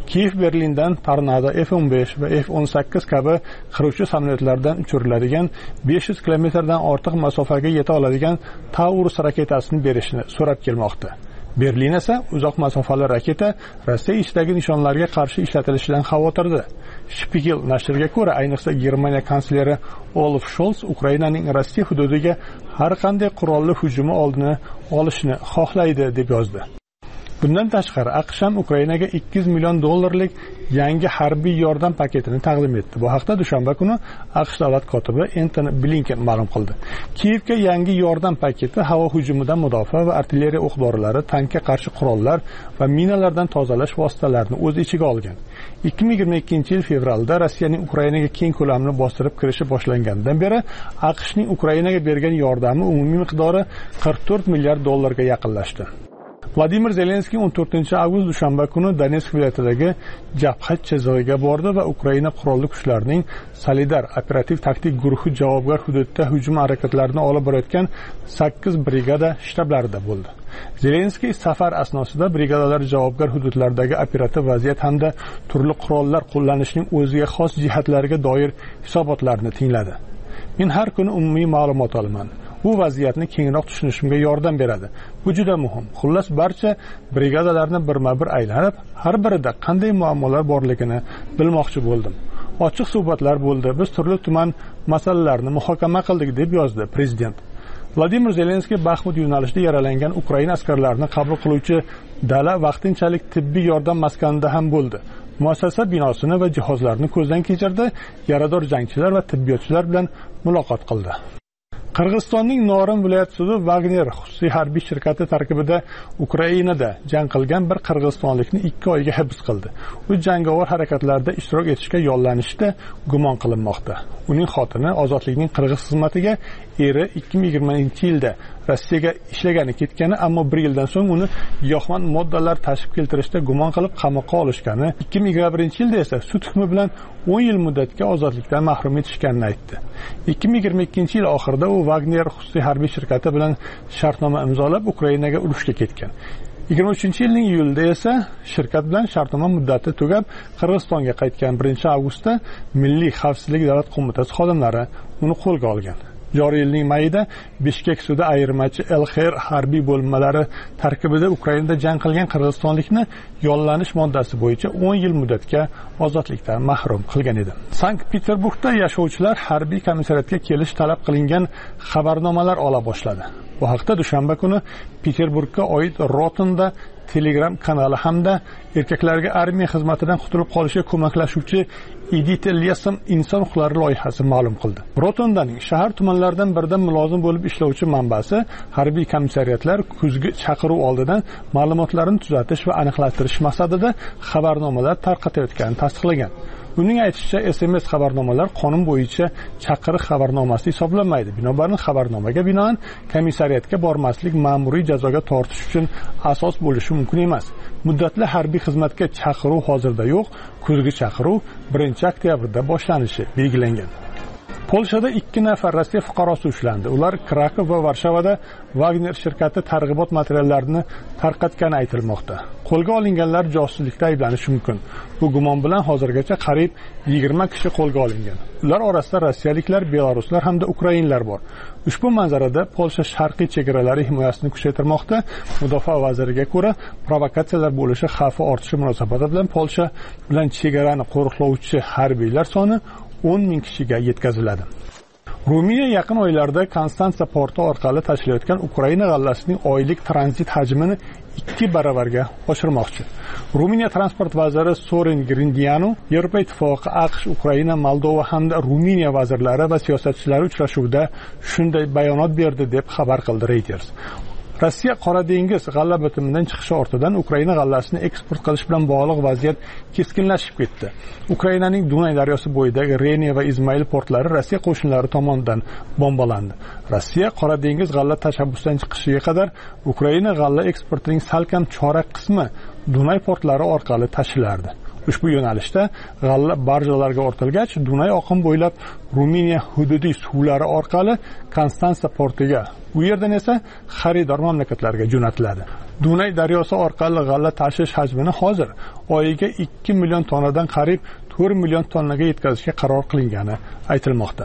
Kiyev Berlindan Tornado F o'n besh va F o'n sakkiz kabi qiruvchi samolyotlardan uchiriladigan besh yuz kilometrdan ortiq masofaga yeta oladigan Taurus raketasini berishni so'rab kelmoqda. Berlin esa uzoq masofali raketa Rossiya ichidagi nishonlarga qarshi ishlatilishidan xavotirda. Spiegel nashriga ko'ra, ayniqsa Germaniya kansleri Olaf Scholz Ukrainaning Rossiya hududiga har qanday qurolli hujumi oldini olishni xohlaydi deb yozdi. Bundan tashqari, AQSh ham Ukrainaga ikki yuz million dollarlik yangi harbiy yordam paketini taqdim etdi. Bu haqda dushanba kuni AQSh davlat kotibi Antony Blinken ma'lum qildi. Kiyevga yangi yordam paketi havo hujumidan mudofaa va artilleriya o'q-dorilari, tankga qarshi qurollar va minalardan tozalash vositalarini o'z ichiga olgan. ikki ming yigirma ikkinchi yil fevralda Rossiyaning Ukrainaga keng ko'lamli bostirib kirishi boshlangandan beri AQShning Ukrainaga bergan yordami umumiy miqdori qirq to'rt milliard dollarga yaqinlashdi. Vladimir Zelenskiy o'n to'rtinchi avgust dushanba kuni Donetsk viloyatidagi Jabhat chizig'iga bordi va Ukraina qurolli kuchlarining Solidar operativ taktik guruhi javobgar hududda hujum harakatlarini olib borayotgan sakkiz brigada shtablarida bo'ldi. Zelenskiy safar asnosida brigadalar javobgar hududlardagi operativ vaziyat hamda turli qurollar qo'llanishning o'ziga xos jihatlariga doir hisobotlarni tingladi. Men har kuni umumiy ma'lumot olaman. Bu vaziyatni kengroq tushunishimga yordam beradi. Bu juda muhim. Xullas, barcha brigadalarni birma-bir aylanib, har birida qanday muammolar borligini bilmoqchi bo'ldim. Ochiq suhbatlar bo'ldi. Biz turli tuman masalalarni muhokama qildik deb yozdi prezident. Vladimir Zelenskiy Baxmut yo'nalishida yaralangan Ukraina askarlarini qabul qiluvchi dala vaqtinchalik tibbiy yordam maskanida ham bo'ldi. Muassasa binosini va jihozlarini ko'zdan kechirdi, yarador jangchilar va tibbiyotchilar bilan muloqot qildi. Qirg'izistonning Norin viloyat sudi Wagner xususiy harbiy shirkati tarkibida Ukrainada jang qilgan bir qirg'izistonlikni ikki oyga hibs qildi. U jangovar harakatlarda ishtirok etishga yollanishda gumon qilinmoqda. Uning xotini ozodlikning qirg'iz xizmatiga eri ikki ming yigirmanchi yilda Rossiyaga ishlagani ketgani, ammo bir yildan so'ng uni giyohvand moddalar tashib keltirishda gumon qilib qamoqqa olishgani, ikki ming yigirma birinchi yilda esa sud hukmi bilan o'n yil muddatga ozodlikdan mahrum etishganini aytdi. ikki ming yigirma ikkinchi yil oxirida u Wagner xususiy harbiy shirkati bilan shartnoma imzolab Ukrainaga urushga ketgan. yigirma uchinchi yilning iyulida esa shirkat bilan shartnoma muddati tugab Qirg'izistonga qaytgan. birinchi avgustda Milliy xavfsizlik davlat qo'mitasi xodimlari uni qo'lga olgan. Joriy yilning mayida Bishkek sudi ayirmachi El-Khair harbiy bo'linmalari tarkibida Ukrainada jang qilgan qirg'izistonlikni yollanish moddasi bo'yicha o'n yil muddatga ozodlikdan mahrum qilgan edi. Sankt-Peterburgda yashovchilar harbiy komissariyatga kelish talab qilingan xabarnomalar ola boshladi. Bu haqda dushanba kuni Peterburgga oid Rotonda Telegram kanali hamda erkaklarga armiya xizmatidan qutulib qolishga ko'maklashuvchi Edit Lesson inson huquqlari loyihasi ma'lum qildi. Rotondaning shahar tumanlaridan birida mulozim bo'lib ishlovchi manbasi harbiy komissariyatlar kuzgi chaqiruv oldidan ma'lumotlarni tuzatish va aniqlashtirish maqsadida xabarnomalar tarqatayotganini tasdiqlagan. Uning aytishicha, S M S xabarnomalar qonun bo'yicha chaqiriq xabarnomasi hisoblanmaydi. Binobarin xabarnomaga binoan komissariyatga bormaslik ma'muriy jazoga tortish uchun asos bo'lishi mumkin emas. Muddatli harbiy xizmatga chaqiruv hozirda yo'q, kuzgi chaqiruv birinchi oktyabrda boshlanishi belgilangan. Polshada ikki nafar Rossiya fuqarosi ushlandi. Ular Krakow va Varshavada Wagner shirkati targ'ibot materiallarini tarqatgani aytilmoqda. Qo'lga olinganlar josuslikda ayblanishi mumkin. Bu gumon bilan hozirgacha qariyb yigirma kishi qo'lga olingan. Ular orasida rossiyaliklar, belaruslar hamda ukrainlar bor. Ushbu manzarada Polsha sharqiy chegaralari himoyasini kuchaytirmoqda. Mudofaa vaziriga ko'ra, provokatsiyalar bo'lishi xavfi ortishi munosabati bilan Polsha bilan chegarani qo'riqlovchi harbiylar soni o'n ming kishiga yetkaziladi. Ruminiya yaqin oylarda Konstansa porti orqali tashilayotgan Ukraina g'allasining oylik tranzit hajmini ikki baravarga oshirmoqchi. Ruminiya transport vaziri Sorin Grindianu Yevropa Ittifoqi, AQSh, Ukraina, Moldova hamda Ruminiya vazirlari va siyosatchilari uchrashuvida shunday bayonot berdi deb xabar qildi Reuters. Rossiya Qora dengiz g'alla bitimidan chiqishi ortidan Ukraina g'allasini eksport qilish bilan bog'liq vaziyat keskinlashib ketdi. Ukrainaning Dunay daryosi bo'yidagi Reni va Izmail portlari Rossiya qo'shinlari tomonidan bombalandi. Rossiya Qora dengiz g'alla tashabbusidan chiqishiga qadar Ukraina g'alla eksportining salkam chorak qismi Dunay portlari orqali tashilardi. Ushbu yo'nalishda g'alla barjalarga ortilgach, Dunay oqim bo'ylab Ruminiya hududiy suvlari orqali Konstansa portiga, u yerdan esa xaridor mamlakatlarga jo'natiladi. Dunay daryosi orqali g'alla tashish hajmini hozir oyiga ikki million tonnadan qariyb to'rt million tonnaga yetkazishga qaror qilingani aytilmoqda.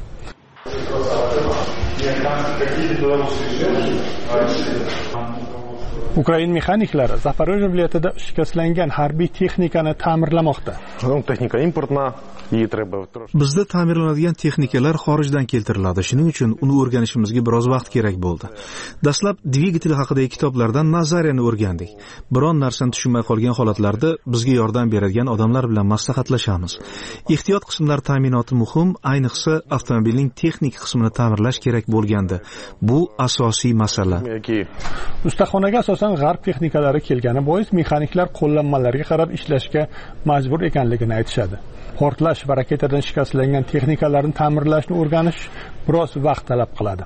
Ukrain mexaniklari Zaporojye viloyatida shikastlangan harbiy texnikani ta'mirlamoqda. Texnika importna. Bizda ta'mirlanadigan texnikalar xorijdan keltiriladi. Shuning uchun uni o'rganishimizga biroz vaqt kerak bo'ldi. Dastlab dvigatel haqidagi kitoblardan nazariyani o'rgandik. Biron narsani tushunmay qolgan holatlarda bizga yordam beradigan odamlar bilan maslahatlashamiz. Ehtiyot qismlar ta'minoti muhim, ayniqsa avtomobilning texnik qismini ta'mirlash kerak bo'lganda. Bu asosiy masala. Ustaxonaga asosan g'arb texnikalari kelgani bois mexaniklar qo'llanmalarga qarab ishlashga majbur ekanligini aytishadi. Portlash va raketadan shikastlangan texnikalarni ta'mirlashni o'rganish biroz vaqt talab qiladi.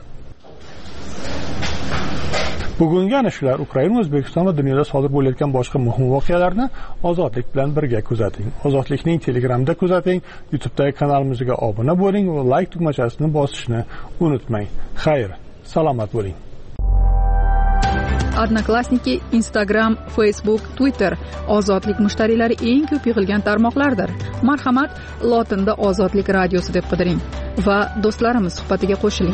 Bugungi ana shular Ukraina, O'zbekiston va dunyoda sodir bo'layotgan boshqa muhim voqealarni Ozodlik bilan birga kuzating. Ozodlikning Telegramda kuzating, YouTube'dagi kanalimizga obuna bo'ling va like tugmachasini bosishni unutmang. Xayr, salomat bo'ling. Odnoklassniki, Instagram, Facebook, Twitter Ozodlik mushtariylari eng ko'p yig'ilgan tarmoqlardir. Marhamat, lotinda Ozodlik radiosi deb qidiring va do'stlarimiz suhbatiga qo'shiling.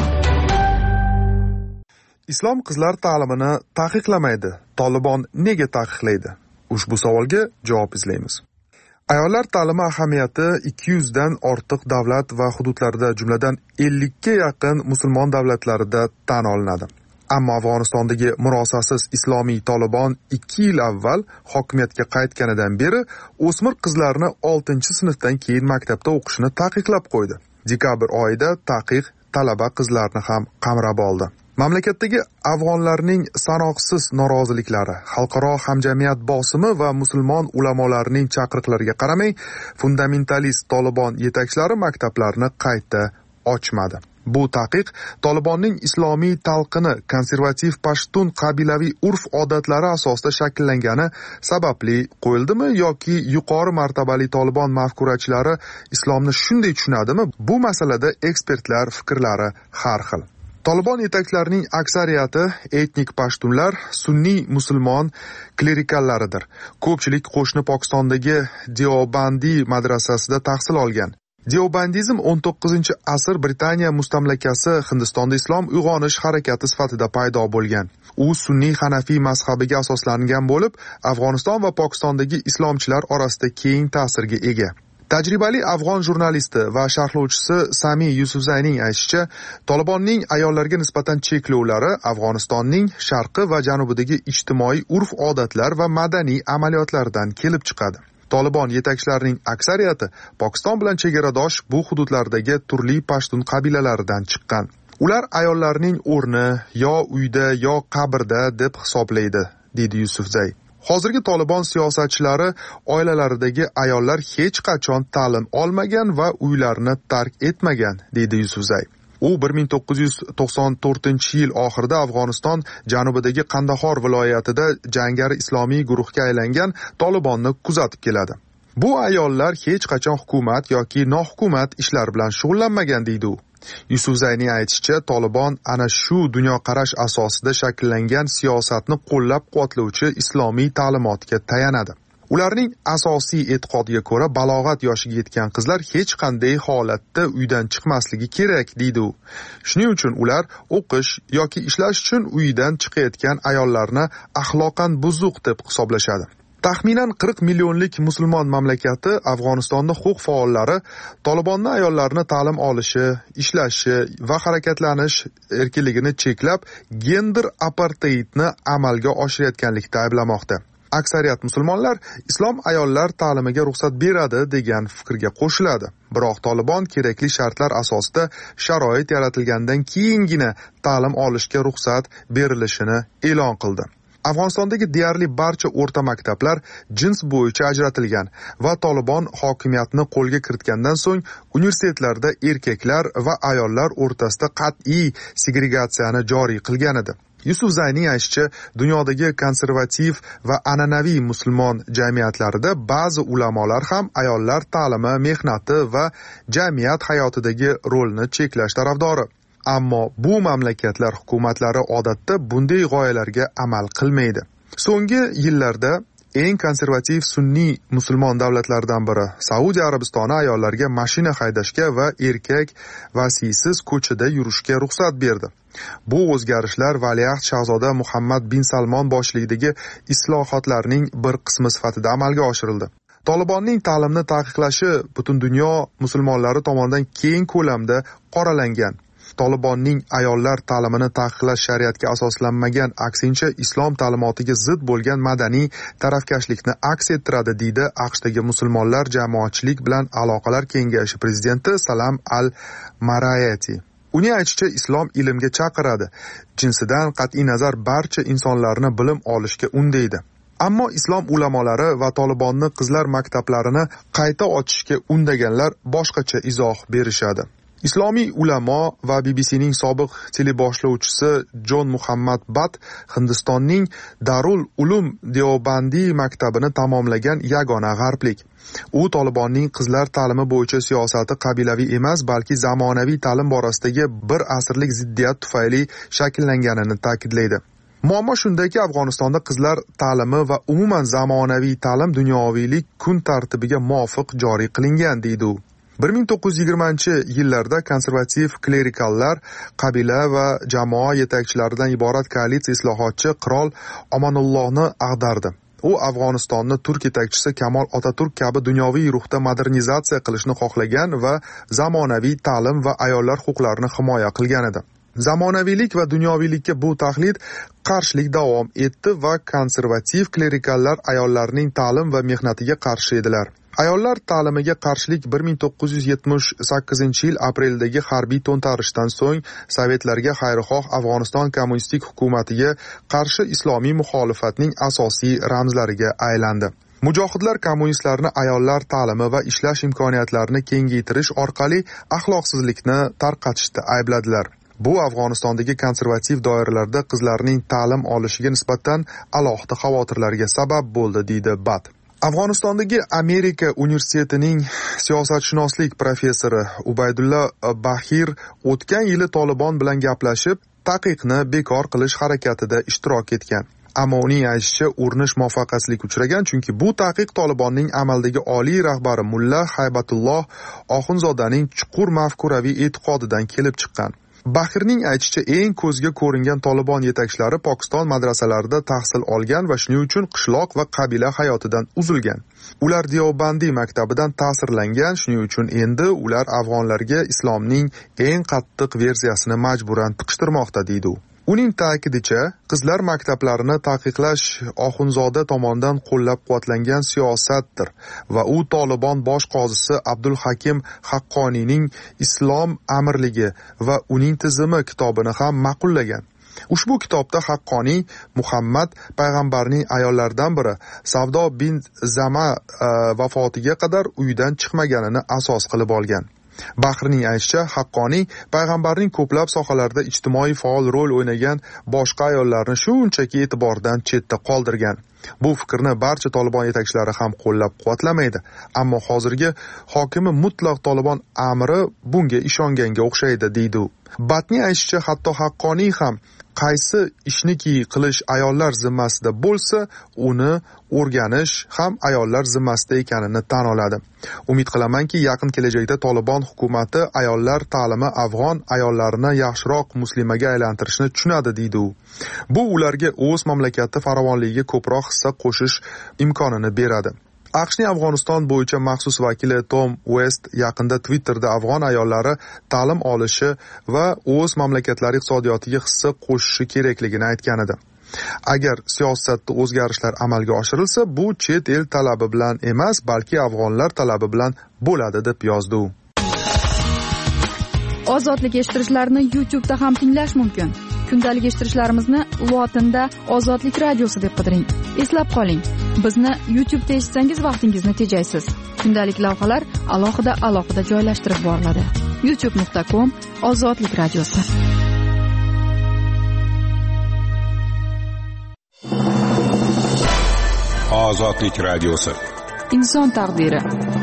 Islom qizlar ta'limini taqiqlamaydi. Tolibon nega taqiqlaydi? Ushbu savolga javob izlaymiz. Ayollar ta'limi ahamiyati ikki yuz dan ortiq davlat va hududlarda, jumladan ellik ga yaqin musulmon davlatlarida tan olinadi. Ammo Afg'onistondagi murosasiz islomiy Tolibon ikki yil avval hokimiyatga qaytganidan beri o'smir qizlarni oltinchi sinfdan keyin maktabda o'qishni taqiqlab qo'ydi. Dekabr oyida taqiq talaba qizlarni ham qamrab oldi. Mamlakatdagi afg'onlarning sanoqsiz noroziliklari, xalqaro hamjamiyat bosimi va musulmon ulamolarining chaqiriqlariga qaramay, fundamentalist Tolibon yetakchilari maktablarni qayta ochmadi. Bu taqiq Tolibonning islomiy talqini, konservativ pashtun qabilaviy urf-odatlari asosida shakllangani sababli qo'yildimi yoki yuqori martabali Tolibon mafkurachilari islomni shunday tushunadimi? Bu masalada ekspertlar fikrlari har xil. Tolibon yetakchilarining aksariyati etnik pashtunlar, sunniy musulmon klerikallaridir. Ko'pchilik qo'shni Pokistondagi Deobandi madrasasida tahsil olgan. Deobandizm o'n to'qqizinchi asr Britaniya mustamlakasi Hindistonda islom uyg'onish harakati sifatida paydo bo'lgan. U sunniy hanafiy mazhabiga asoslangan bo'lib, Afg'oniston va Pokistondagi islomchilar orasida keng ta'sirga ega. Tajribali afg'on jurnalisti va sharhlovchisi Sami Yusufzayning aytishicha, Tolibonning ayollarga nisbatan cheklovlari Afg'onistonning sharqi va janubidagi ijtimoiy urf-odatlar va madaniy amaliyotlardan kelib chiqadi. Tolibon yetakchilarining aksariyati Pokiston bilan chegaradosh bu hududlardagi turli pashtun qabilalaridan chiqqan. Ular ayollarning o'rni yo uyda yo qabrda deb hisoblaydi, dedi Yusufzay. Hozirgi Tolibon siyosatchilari oilalaridagi ayollar hech qachon ta'lim olmagan va uylarini tark etmagan, dedi Yusufzay. U bir ming to'qqiz yuz to'qson to'rtinchi yil oxirida Afg'oniston janubidagi Qandahor viloyatida jangari islomiy guruhga aylangan Tolibonni kuzatib keladi. Bu ayollar hech qachon hukumat yoki nohukumat ishlar bilan shug'ullanmagan, deydi u. Yusufzayning aytishicha, Tolibon ana shu dunyoqarash asosida shakllangan siyosatni qo'llab-quvvatlovchi islomiy ta'limotga tayanadi. Ularning asosiy e'tiqodiga ko'ra, balog'at yoshiga yetgan qizlar hech qanday holatda uydan chiqmasligi kerak, deydi u. Shuning uchun ular o'qish yoki ishlash uchun uydan chiqayotgan ayollarni axloqan buzuq deb hisoblashadi. Taxminan qirq millionlik musulmon mamlakati Afg'onistonda huquq faollari Tolibonni ayollarni ta'lim olishi, ishlashi va harakatlanish erkinligini cheklab, gender apartheidni amalga oshirayotganlikda ayblamoqda. Aksariyat musulmonlar islom ayollar ta'limiga ruxsat beradi degan fikrga qo'shiladi. Biroq Tolibon kerakli shartlar asosida sharoit yaratilgandan keyingina ta'lim olishga ruxsat berilishini e'lon qildi. Afg'onistondagi deyarli barcha o'rta maktablar jins bo'yicha ajratilgan va Tolibon hokimiyatni qo'lga kiritgandan so'ng universitetlarda erkaklar va ayollar o'rtasida qat'iy segregatsiyani joriy qilgan edi. Yusuf Zayning aytishicha, dunyodagi konservativ va an'anaviy musulmon jamiyatlarida ba'zi ulamolar ham ayollar ta'limi, mehnati va jamiyat hayotidagi rolni cheklash tarafdori. Ammo bu mamlakatlar hukumatlari odatda bunday g'oyalarga amal qilmaydi. So'nggi yillarda eng konservativ sunniy musulmon davlatlardan biri Saudiya Arabistoni ayollarga mashina haydashga va erkak vasiysiz ko'chada yurishga ruxsat berdi. Bu o'zgarishlar valiahd shahzoda Muhammad bin Salmon boshchiligidagi islohotlarning bir qismi sifatida amalga oshirildi. Tolibonning ta'limni taqiqlashi butun dunyo musulmonlari tomonidan keng ko'lamda qoralangan. Tolibonning ayollar ta'limini taqiqlash shariatga asoslanmagan, aksincha islom ta'limotiga zid bo'lgan madaniy tarafkashlikni aks ettiradi, deydi AQShdagi musulmonlar jamoatchilik bilan aloqalar kengashi prezidenti Salam al-Marayati. Uning aytishicha, islom ilmga chaqiradi, jinsidan qat'iy nazar barcha insonlarni bilim olishga undaydi. Ammo islom ulamolari va Tolibonni qizlar maktablarini qayta ochishga undaganlar boshqacha izoh berishadi. Islomiy ulamo va B B C'ning sobiq teleboshlovchisi Jon Muhammad Bat Hindistonning Darul Ulum Deobandi maktabini tamomlagan yagona g'arblik. U Tolibonning qizlar ta'limi bo'yicha siyosati qabilaviy emas, balki zamonaviy ta'lim borasidagi bir asrlik ziddiyat tufayli shakllanganini ta'kidlaydi. Muammo shundaki, Afg'onistonda qizlar ta'limi va umuman zamonaviy ta'lim dunyoviylik kun tartibiga muvofiq joriy qilingan, deydi u. bir ming to'qqiz yuz yigirmanchi yillarda konservativ klerikallar qabila va jamoa yetakchilaridan iborat koalitsiya islohotchi qirol Omonullohni ag'dardi. U Afg'onistonni turk yetakchisi Kamol Otaturk kabi dunyoviy ruhda modernizatsiya qilishni xohlagan va zamonaviy ta'lim va ayollar huquqlarini himoya qilgan edi. Zamonaviylik va dunyoviylikka bu tahlid qarshilik davom etdi va konservativ klerikallar ayollarning ta'lim va mehnatiga qarshi edilar. Ayollar ta'limiga qarshilik bir ming to'qqiz yuz yetmish sakkizinchi yil apreldagi harbiy to'ntarishdan so'ng Sovetlarga xayrixoh Afg'oniston kommunistik hukumatiga qarshi islomiy muxolifatning asosiy ramzlariga aylandi. Mujohidlar kommunistlarni ayollar ta'limi va ishlash imkoniyatlarini kengaytirish orqali axloqsizlikni tarqatishda aybladilar. Bu Afg'onistondagi konservativ doiralarda qizlarning ta'lim olishiga nisbatan alohida xavotirlarga sabab bo'ldi, deydi Bat. Afg'onistondagi Amerika universitetining siyosatshunoslik professori Ubaydulla Bahir o'tgan yili Tolibon bilan gaplashib, taqiqni bekor qilish harakatida ishtirok etgan. Ammo uning aytishicha, urinish muvaffaqiyatsizlikka uchragan, chunki bu taqiq Tolibonning amaldagi oliy rahbari Mulla Haybatulloh Oxunzodaning chuqur mafkuraviy e'tiqodidan kelib chiqqan. Bahirning aytishicha, eng ko'zga ko'ringan Tolibon yetakchilari Pokiston madrasalarida tahsil olgan va shuning uchun qishloq va qabila hayotidan uzilgan. Ular Deobandi maktabidan ta'sirlangan, shuning uchun endi ular afg'onlarga islomning eng qattiq versiyasini majburan tiqishtirmoqda, deydi u. Uning ta'kidicha, qizlar maktablarini taqiqlash Oxunzoda tomonidan qo'llab-quvvatlangan siyosatdir va u Tolibon bosh qozisi Abdul Hakim Haqqoniyning Islom amirligi va uning tizimi kitobini ham ma'qullagan. Ushbu kitobda Haqqoniy Muhammad payg'ambarning ayollaridan biri Savdo bin Zama vafotiga qadar uydan chiqmaganini asos qilib olgan. Bahirning aytishicha, Haqqoniy payg'ambarning ko'plab sohalarda ijtimoiy faol rol o'ynagan boshqa ayollarni shunchaki e'tibordan chetda qoldirgan. Bu fikrni barcha Tolibon yetakchilari ham qo'llab-quvvatlamaydi, ammo hozirgi hokimi mutlaq Tolibon amiri bunga ishonganga o'xshaydi, deydi u. Batning aytishicha, hatto Haqqoniy ham qaysi ishniki qilish ayollar zimmasida bo'lsa, uni o'rganish ham ayollar zimmasida ekanini tan oladi. Umid qilamanki, yaqin kelajakda Tolibon hukumati ayollar ta'limi afg'on ayollarini yaxshiroq muslimaga aylantirishni tushunadi, deydi u. Bu ularga o'z mamlakati farovonligiga ko'proq hissa qo'shish imkonini beradi. AQShning Afg'oniston bo'yicha maxsus vakili Tom West yaqinda Twitterda afg'on ayollari ta'lim olishi va o'z mamlakatlari iqtisodiyotiga hissa qo'shishi kerakligini aytgan edi. Agar siyosatda o'zgarishlar amalga oshirilsa, bu chet el talabi bilan emas, balki afg'onlar talabi bilan bo'ladi, deb yozdi u. Ozodlik eshittirishlarni YouTube da ham tinglash mumkin. Kundalik eshittirishlarimizni lotinda Ozodlik radiosi deb qidiring. Eslab qoling, bizni YouTube da eshitsangiz vaqtingizni tejaysiz. Kundalik lavhalar alohida alohida joylashtirib boriladi. youtube nuqta com Ozodlik radiosi. Ozodlik radiosi. Inson taqdiri.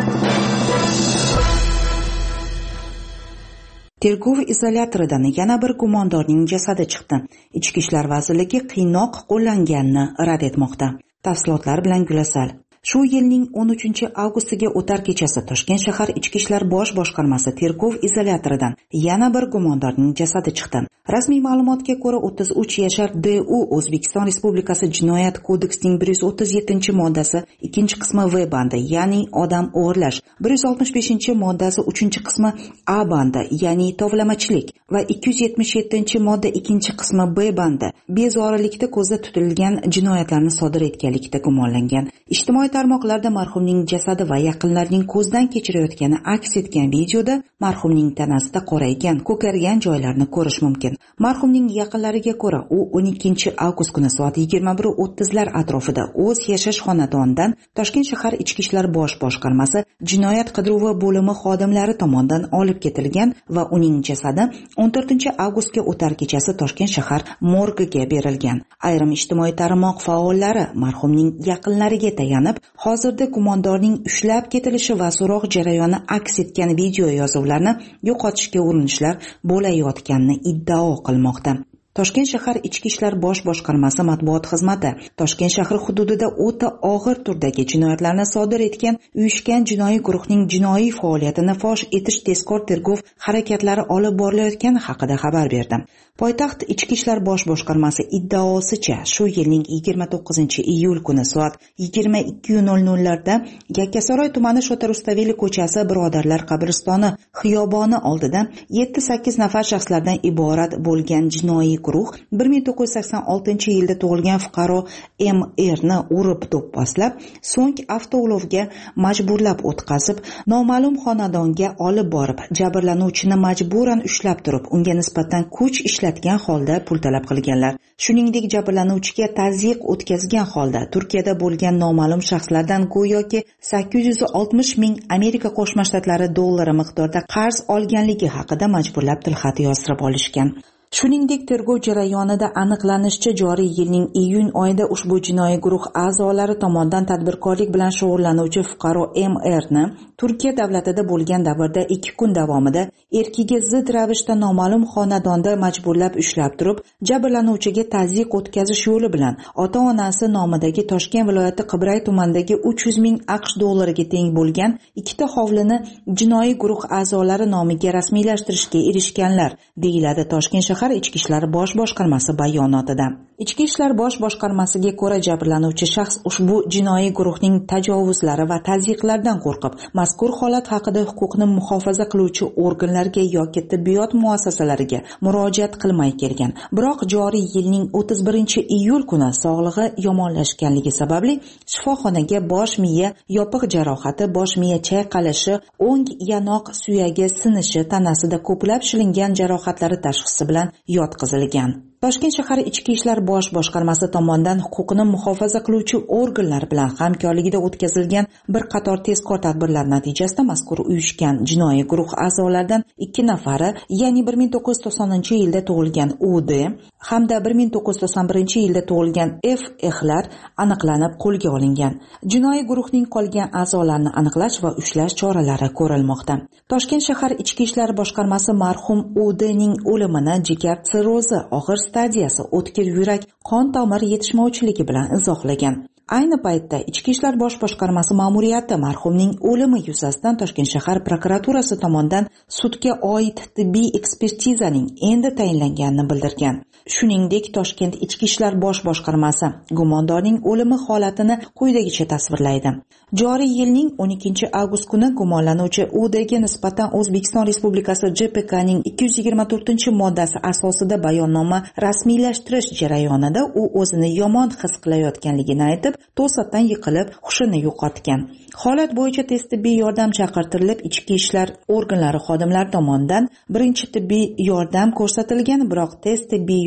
Tergov izolyatoridan yana bir gumondorning jasadi chiqdi. Ichki ishlar vazirligi qiynoq qo'llanganini rad etmoqda. Tafsilotlar bilan Gulasal. Shu yilning o'n uchinchi avgustiga o'tar kechasi Toshkent shahar Ichki ishlar bosh boshqarmasi tergov izolyatoridan yana bir gumondorning jasadi chiqdi. Rasmiy ma'lumotga ko'ra o'ttiz uch yashar D U O'zbekiston Respublikasi Jinoyat kodeksining bir yuz o'ttiz yettinchi moddasi ikkinchi qismi V bandi, ya'ni odam o'g'irlash, bir yuz oltmish beshinchi moddasi uchinchi qismi A bandi, ya'ni tovlamachilik va ikki yuz yetmish yettinchi modda ikkinchi qismi B bandi, bezorilikda ko'zda tutilgan jinoyatlarni sodir etganlikda gumonlangan. Ijtimoiy tarmoqlarda marhumning jasadi va yaqinlarining ko'zdan kechirayotgani aks etgan videoda marhumning tanasida qoraygan, ko'kargan joylarni ko'rish mumkin. Marhumning yaqinlariga ko'ra, u o'n ikkinchi avgust kuni soat yigirma bir o'ttizlar atrofida o'z yashash xonadonidan Toshkent shahar Ichki ishlar bosh boshqarmasi jinoyat qidiruvi bo'limi xodimlari tomonidan olib ketilgan va uning jasadi o'n to'rtinchi avgustga o'tar kechasi Toshkent shahar morgiga berilgan. Ayrim ijtimoiy tarmoq faollari marhumning yaqinlariga tayanib, hozirda gumondorning ushlab ketilishi va so'roq jarayoni aks etgan video yozuvlarni yo'qotishga urinishlar bo'layotganini iddao qilmoqda. Toshkent shahar Ichki ishlar bosh boshqarmasi matbuot xizmati Toshkent shahri hududida o'ta og'ir turdagi jinoyatlarni sodir etgan uyushgan jinoiy guruhning jinoiy faoliyatini fosh etish tezkor tergov harakatlari olib borilayotgani haqida xabar berdi. Poytaxt Ichki ishlar bosh boshqarmasi iddaosicha, shu yilning yigirma to'qqizinchi iyul kuni soat yigirma ikki nol nollarda Yakkasaroy tumani Shota Rustaveli ko'chasi Birodarlar qabristoni xiyoboni oldida yetti sakkiz nafar shaxslardan iborat bo'lgan jinoiy guruh bir ming to'qqiz yuz sakson oltinchi yilda tug'ilgan fuqaro M R ni urib do'pposlab, so'ng avtoulovga majburlab o'tkazib, noma'lum xonadonga olib borib, jabrlanuvchini majburan ushlab turib, unga nisbatan kuch ishlatgan holda pul talab qilganlar. Shuningdek, jabrlanuvchiga tazyiq o'tkazgan holda Turkiyada bo'lgan noma'lum shaxslardan go'yoki sakkiz yuz oltmish ming Amerika Qo'shma Shtatlari dollari miqdorida qarz olganligi haqida majburlab tilxat yozdirib olishgan. Shuningdek, tergov jarayonida aniqlanishicha, joriy yilning iyun oyida ushbu jinoiy guruh a'zolari tomonidan tadbirkorlik bilan shug'ullanuvchi fuqaro M R ni Turkiya davlatida bo'lgan davrda ikki kun davomida erkiga zid ravishda noma'lum xonadonda majburlab ushlab turib, jabrlanuvchiga tazyiq o'tkazish yo'li bilan ota-onasi nomidagi Toshkent viloyati Qibray tumanidagi uch yuz ming AQSh dollariga teng bo'lgan ikkita hovlini jinoiy guruh a'zolari nomiga rasmiylashtirishga erishganlar, deyiladi Toshkent shahar Ichki ishlar bosh boshqarmasi bayonotida. Ichki ishlar bosh boshqarmasiga ko'ra, jabrlanuvchi shaxs ushbu jinoiy guruhning tajovuzlari va tazyiqlardan qo'rqib, mazkur holat haqida huquqni muhofaza qiluvchi organlarga yoki tibbiyot muassasalariga murojaat qilmay kelgan. Biroq joriy yilning o'ttiz birinchi iyul kuni sog'lig'i yomonlashganligi sababli shifoxonaga bosh miya yopiq jarohati, bosh miya chayqalishi, o'ng yanoq suyagi sinishi, tanasida ko'plab shilingan jarohatlari tashxisi bilan yotqizilgan. Toshkent shahar Ichki ishlar bosh boshqarmasi tomonidan huquqni muhofaza qiluvchi organlar bilan hamkorligida o'tkazilgan bir qator tezkor tadbirlar natijasida mazkur uyushgan jinoiy guruh a'zolaridan ikki nafari, ya'ni bir ming to'qqiz yuz to'qsoninchi yilda tug'ilgan U D hamda bir ming to'qqiz yuz to'qson birinchi yilda tug'ilgan F X'lar aniqlanib qo'lga olingan. Jinoiy guruhning qolgan a'zolarini aniqlash va ushlash choralari ko'rilmoqda. Toshkent shahar Ichki ishlar boshqarmasi marhum U D ning o'limini jigar sirrozi, og'ir stadiyasi, o'tkir yurak, qon tomir yetishmovchiligi bilan izohlagan. Ayni paytda Ichki ishlar bosh boshqarmasi ma'muriyati marhumning o'limi yuzasidan Toshkent shahar prokuraturasi tomonidan sudga oid tibbiy ekspertizaning endi tayinlanganini bildirgan. Shuningdek, Toshkent Ichki ishlar bosh boshqarmasi gumondorning o'limi holatini quyidagicha tasvirlaydi. Joriy yilning o'n ikkinchi avgust kuni gumonlanuvchi U D ga nisbatan O'zbekiston Respublikasi J P K ning ikki yuz yigirma to'rtinchi moddasi asosida bayonnoma rasmiylashtirish jarayonida u o'zini yomon his qilayotganligini aytib, to'satdan yiqilib, hushini yo'qotgan. Holat bo'yicha tez tibbiy yordam chaqirtirilib, ichki ishlar organlari xodimlari tomonidan birinchi tibbiy yordam ko'rsatilgan, biroq tez tibbiy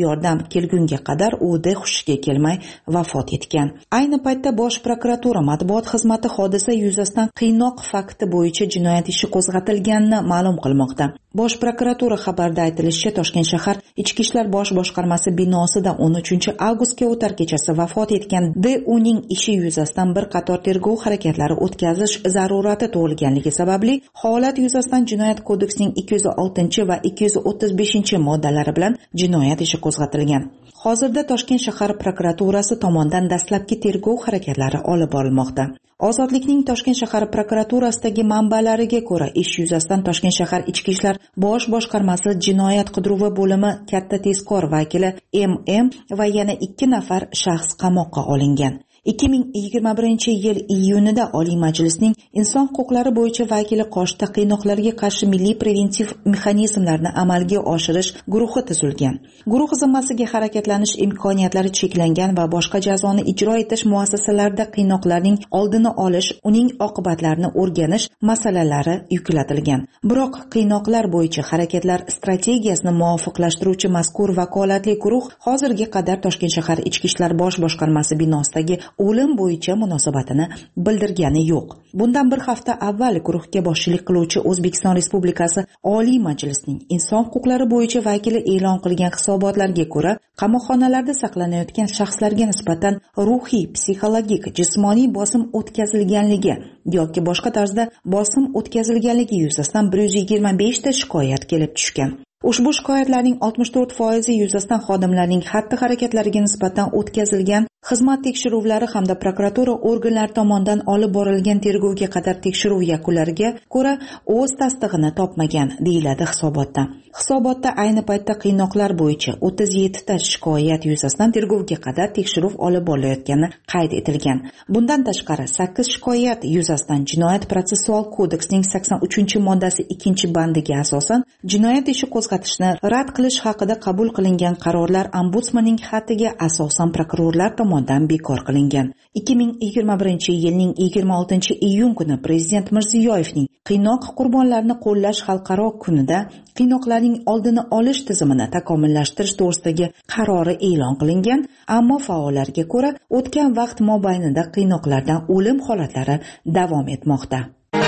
yordam kelgunga qadar u de hushiga kelmay vafot etgan. Ayni paytda Bosh prokuratura matbuot xizmati hodisa yuzasidan qiynoq fakti bo'yicha jinoyat ishi qo'zg'atilganini ma'lum qilmoqda. Bosh prokuratura xabarda aytilishicha, Toshkent shahar Ichki ishlar bosh boshqarmasi binosida o'n uchinchi avgustga o'tar kechasi vafot etgan D. uning ishi yuzasidan bir qator tergov harakatlari o'tkazish zarurati tug'ilganligi sababli holat yuzasidan Jinoyat kodeksining ikki yuz oltinchi va ikki yuz o'ttiz beshinchi moddalari bilan jinoyat ishi qo'zg'atilgan. Hozirda Toshkent shahar prokuraturasi tomonidan dastlabki tergov harakatlari olib borilmoqda. Ozodlikning Toshkent shahar prokuraturasidagi manbalariga ko'ra, ish yuzasidan Toshkent shahar Ichki ishlar bosh boshqarmasi jinoyat qidiruvi bo'limi katta tezkor vakili M M va yana ikki nafar shaxs qamoqqa olingan. ikki ming yigirma birinchi yil iyunida Oliy Majlisning Inson huquqlari bo'yicha vakili Qoshda qiynoqlarga qarshi milliy preventiv mexanizmlarni amalga oshirish guruhi tuzilgan. Guruh zimmasiga harakatlanish imkoniyatlari cheklangan va boshqa jazoni ijro etish muassasalarida qiynoqlarning oldini olish, uning oqibatlarini o'rganish masalalari yuklatilgan. Biroq qiynoqlar bo'yicha harakatlar strategiyasini muvofiqlashtiruvchi mazkur vakolatli guruh hozirga qadar Toshkent shahar Ichki ishlar bosh boshqarmasi binosidagi o'lim bo'yicha munosabatini bildirgani yo'q. Bundan bir hafta avval guruhga boshchilik qiluvchi O'zbekiston Respublikasi Oliy Majlisining Inson huquqlari bo'yicha vakili e'lon qilgan hisobotlarga ko'ra, qamoqxonalarda saqlanayotgan shaxslarga nisbatan ruhiy, psixologik, jismoniy bosim o'tkazilganligi yoki boshqa tarzda bosim o'tkazilganligi yuzasidan bir yuz yigirma besh ta shikoyat kelib tushgan. Ushbu shikoyatlarning oltmish to'rt foizi yuzasidan xodimlarning xatti-harakatlariga nisbatan o'tkazilgan xizmat tekshiruvlari hamda prokuratura organlari tomonidan olib borilgan tergovga qadar tekshiruv yakunlariga ko'ra o'z tasdig'ini topmagan, deyiladi hisobotda. Hisobotda ayni paytda qiynoqlar bo'yicha o'ttiz yetti ta shikoyat yuzasidan tergovga qadar tekshiruv olib borilayotgani qayd etilgan. Bundan tashqari sakkiz shikoyat yuzasidan Jinoyat protsessual kodeksining sakson uchinchi moddasi ikkinchi bandiga asosan jinoyat ishi qo'zg'atishni rad qilish haqida qabul qilingan qarorlar ombudsmanning xatiga asosan prokurorlar tomonidan bekor qilingan. ikki ming yigirma birinchi yilning yigirma oltinchi iyun kuni Prezident Mirziyoyevning qiynoq qurbonlarini qo'llash xalqaro kunida qiynoqlarning oldini olish tizimini takomillashtirish to'g'risidagi qarori e'lon qilingan, ammo faollarga ko'ra o'tgan vaqt mobaynida qiynoqlardan o'lim holatlari davom etmoqda.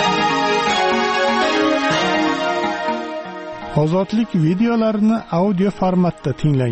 Ozodlik videolarini audio formatda tinglang.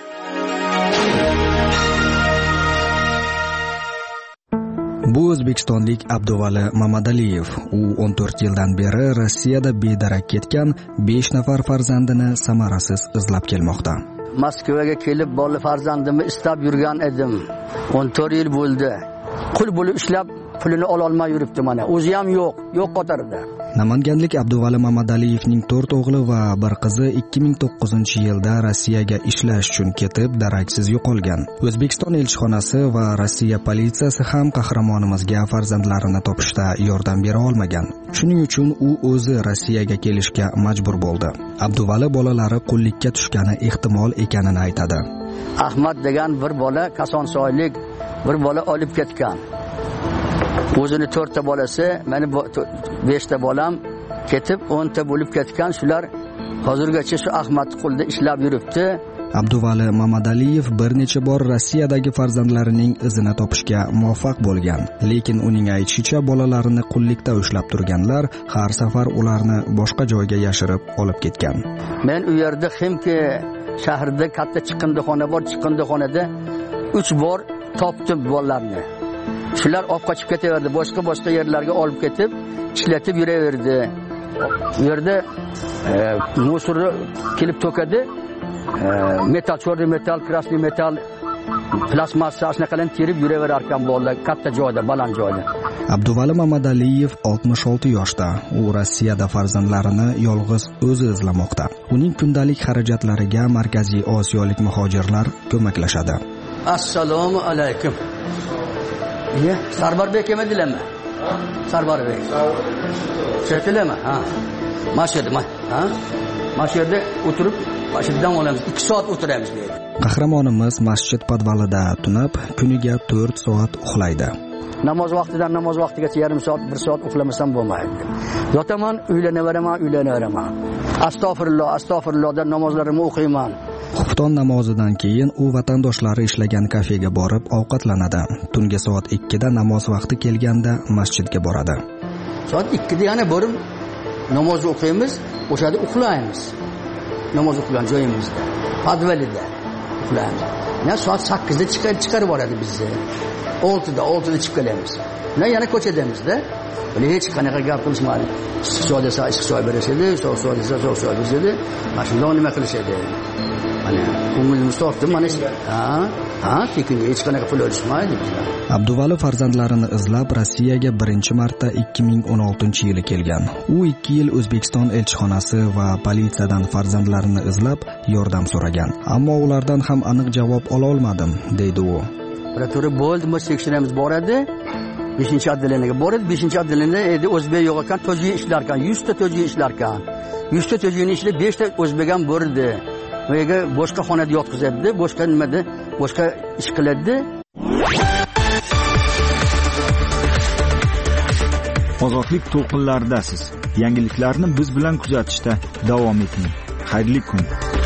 Bu o'zbekistonlik Abduvali Mamadaliyev. U o'n to'rt yildan beri Rossiyada bedarak ketgan besh nafar farzandini samarasiz izlab kelmoqda. Moskvaga kelib bola farzandimni istab yurgan edim. o'n to'rt yil bo'ldi. Qul bo'lib ishlab pulini ola olmay yuribdi mana. O'zi ham yo'q, yo'q qatorida. Namanganlik Abduvali Mamadaliyevning to'rt o'g'li va bir qizi ikki ming to'qqizinchi yilda Rossiyaga ishlash uchun ketib, daraksiz yo'qolgan. O'zbekiston elchixonasi va Rossiya politsiyasi ham qahramonimizga farzandlarini topishda yordam bera olmagan. Shuning uchun u o'zi Rossiyaga kelishga majbur bo'ldi. Abduvali bolalari qullikka tushgani ehtimol ekanini aytadi. Ahmad degan bir bola Kasonsoylik bir bola olib ketgan. O'zini to'rtta bolasi, meni beshta bolam ketib o'nta bo'lib ketgan. Shular hozirgacha shu Ahmad qo'lda ishlab yuribdi. Abduvali Mamadaliyev bir necha bor Rossiyadagi farzandlarining izini topishga muvaffaq bo'lgan, lekin uning aytishicha bolalarini qullikda ushlab turganlar har safar ularni boshqa joyga yashirib olib ketgan. Men u yerda Ximki shahrida katta chiqindixona bor, chiqindixonada uch bor topdim bolalarni. Shular olib qochib ketaverdi, boshqa boshqa yerlarga olib ketib, ishlatib yuraverdi. Bu yerda e, musorni kelib to'kadi. E, metal, chorli metal, krasniy metal, plastmassa shunaqalarni terib yuraverar ekan bolalar katta joyda, baland joyda. Abduvali Mamadaliyev oltmish olti yoshda. U Rossiyada farzandlarini yolg'iz o'zi izlamoqda. Uning kundalik xarajatlariga Markaziy Osiyolik muhojirlar ko'maklashadi. Assalomu alaykum. Ye, Sarbarbek emadilarmi? Sarbarbek. Chetilami? Ha. Mashhurmi? Ha? Mashhurda o'tirib, mashhurdan olamiz. ikki soat o'tiramiz bu yerda. Qahramonimiz masjid podvalida tunab, kuniga to'rt soat uxlaydi. Namoz vaqtidan namoz vaqtigacha yarim soat, bir soat uxlamasam bo'lmaydi. Yotaman, uylanaveraman, uylanaveraman. Astag'firulloh, astag'firullohdan namozlarimni o'qiyman. Xufton namozidan keyin u vatandoshlari ishlagan kafega borib ovqatlanadi. Tungi soat ikkida namoz vaqti kelganda masjidga boradi. Soat ikkida yana borib namoz o'qiymiz, o'shada uxlaymiz. Namoz o'qigan joyimizda, podvalida uxlaymiz. Na soat sakkizda chiqarib chiqarib boradi bizni. oltida oltida chiqib kelamiz. Na yana ko'chadamizda. Buni hech qanaqa gap qilishmadi. Issiqchoy desa issiqchoy berishadi, sovuqchoy desa sovuqchoy berishadi. Mana shunday nima qilishadi? Mana ko'ngilimiz tortib, mana ha, ha, tekin hech qanaqa pul olishmaydi bizlar. Abduvali farzandlarini izlab Rossiyaga birinchi marta ikki ming o'n oltinchi yili kelgan. U ikki yil O'zbekiston elchixonasi va politsiyadan farzandlarini izlab yordam so'ragan. Ammo ulardan ham aniq javob ola olmadim, deydi u. Prokuratura bo'ldi, biz tekshiramiz boradi. beshinchi otdeleniyaga boradi. beshinchi otdeleniya edi o'zbek yo'q ekan, tojik ishlar ekan, yuz ta tojik ishlar ekan. yuz ta tojikni ishlar besh ta o'zbek ham bordi. Bu yerga boshqa xonada yotqizadi, boshqa nimada, boshqa ish qiladi. Ozodlik to'lqinlaridasiz. Yangiliklarni biz bilan kuzatishda davom eting. Xayrli kun.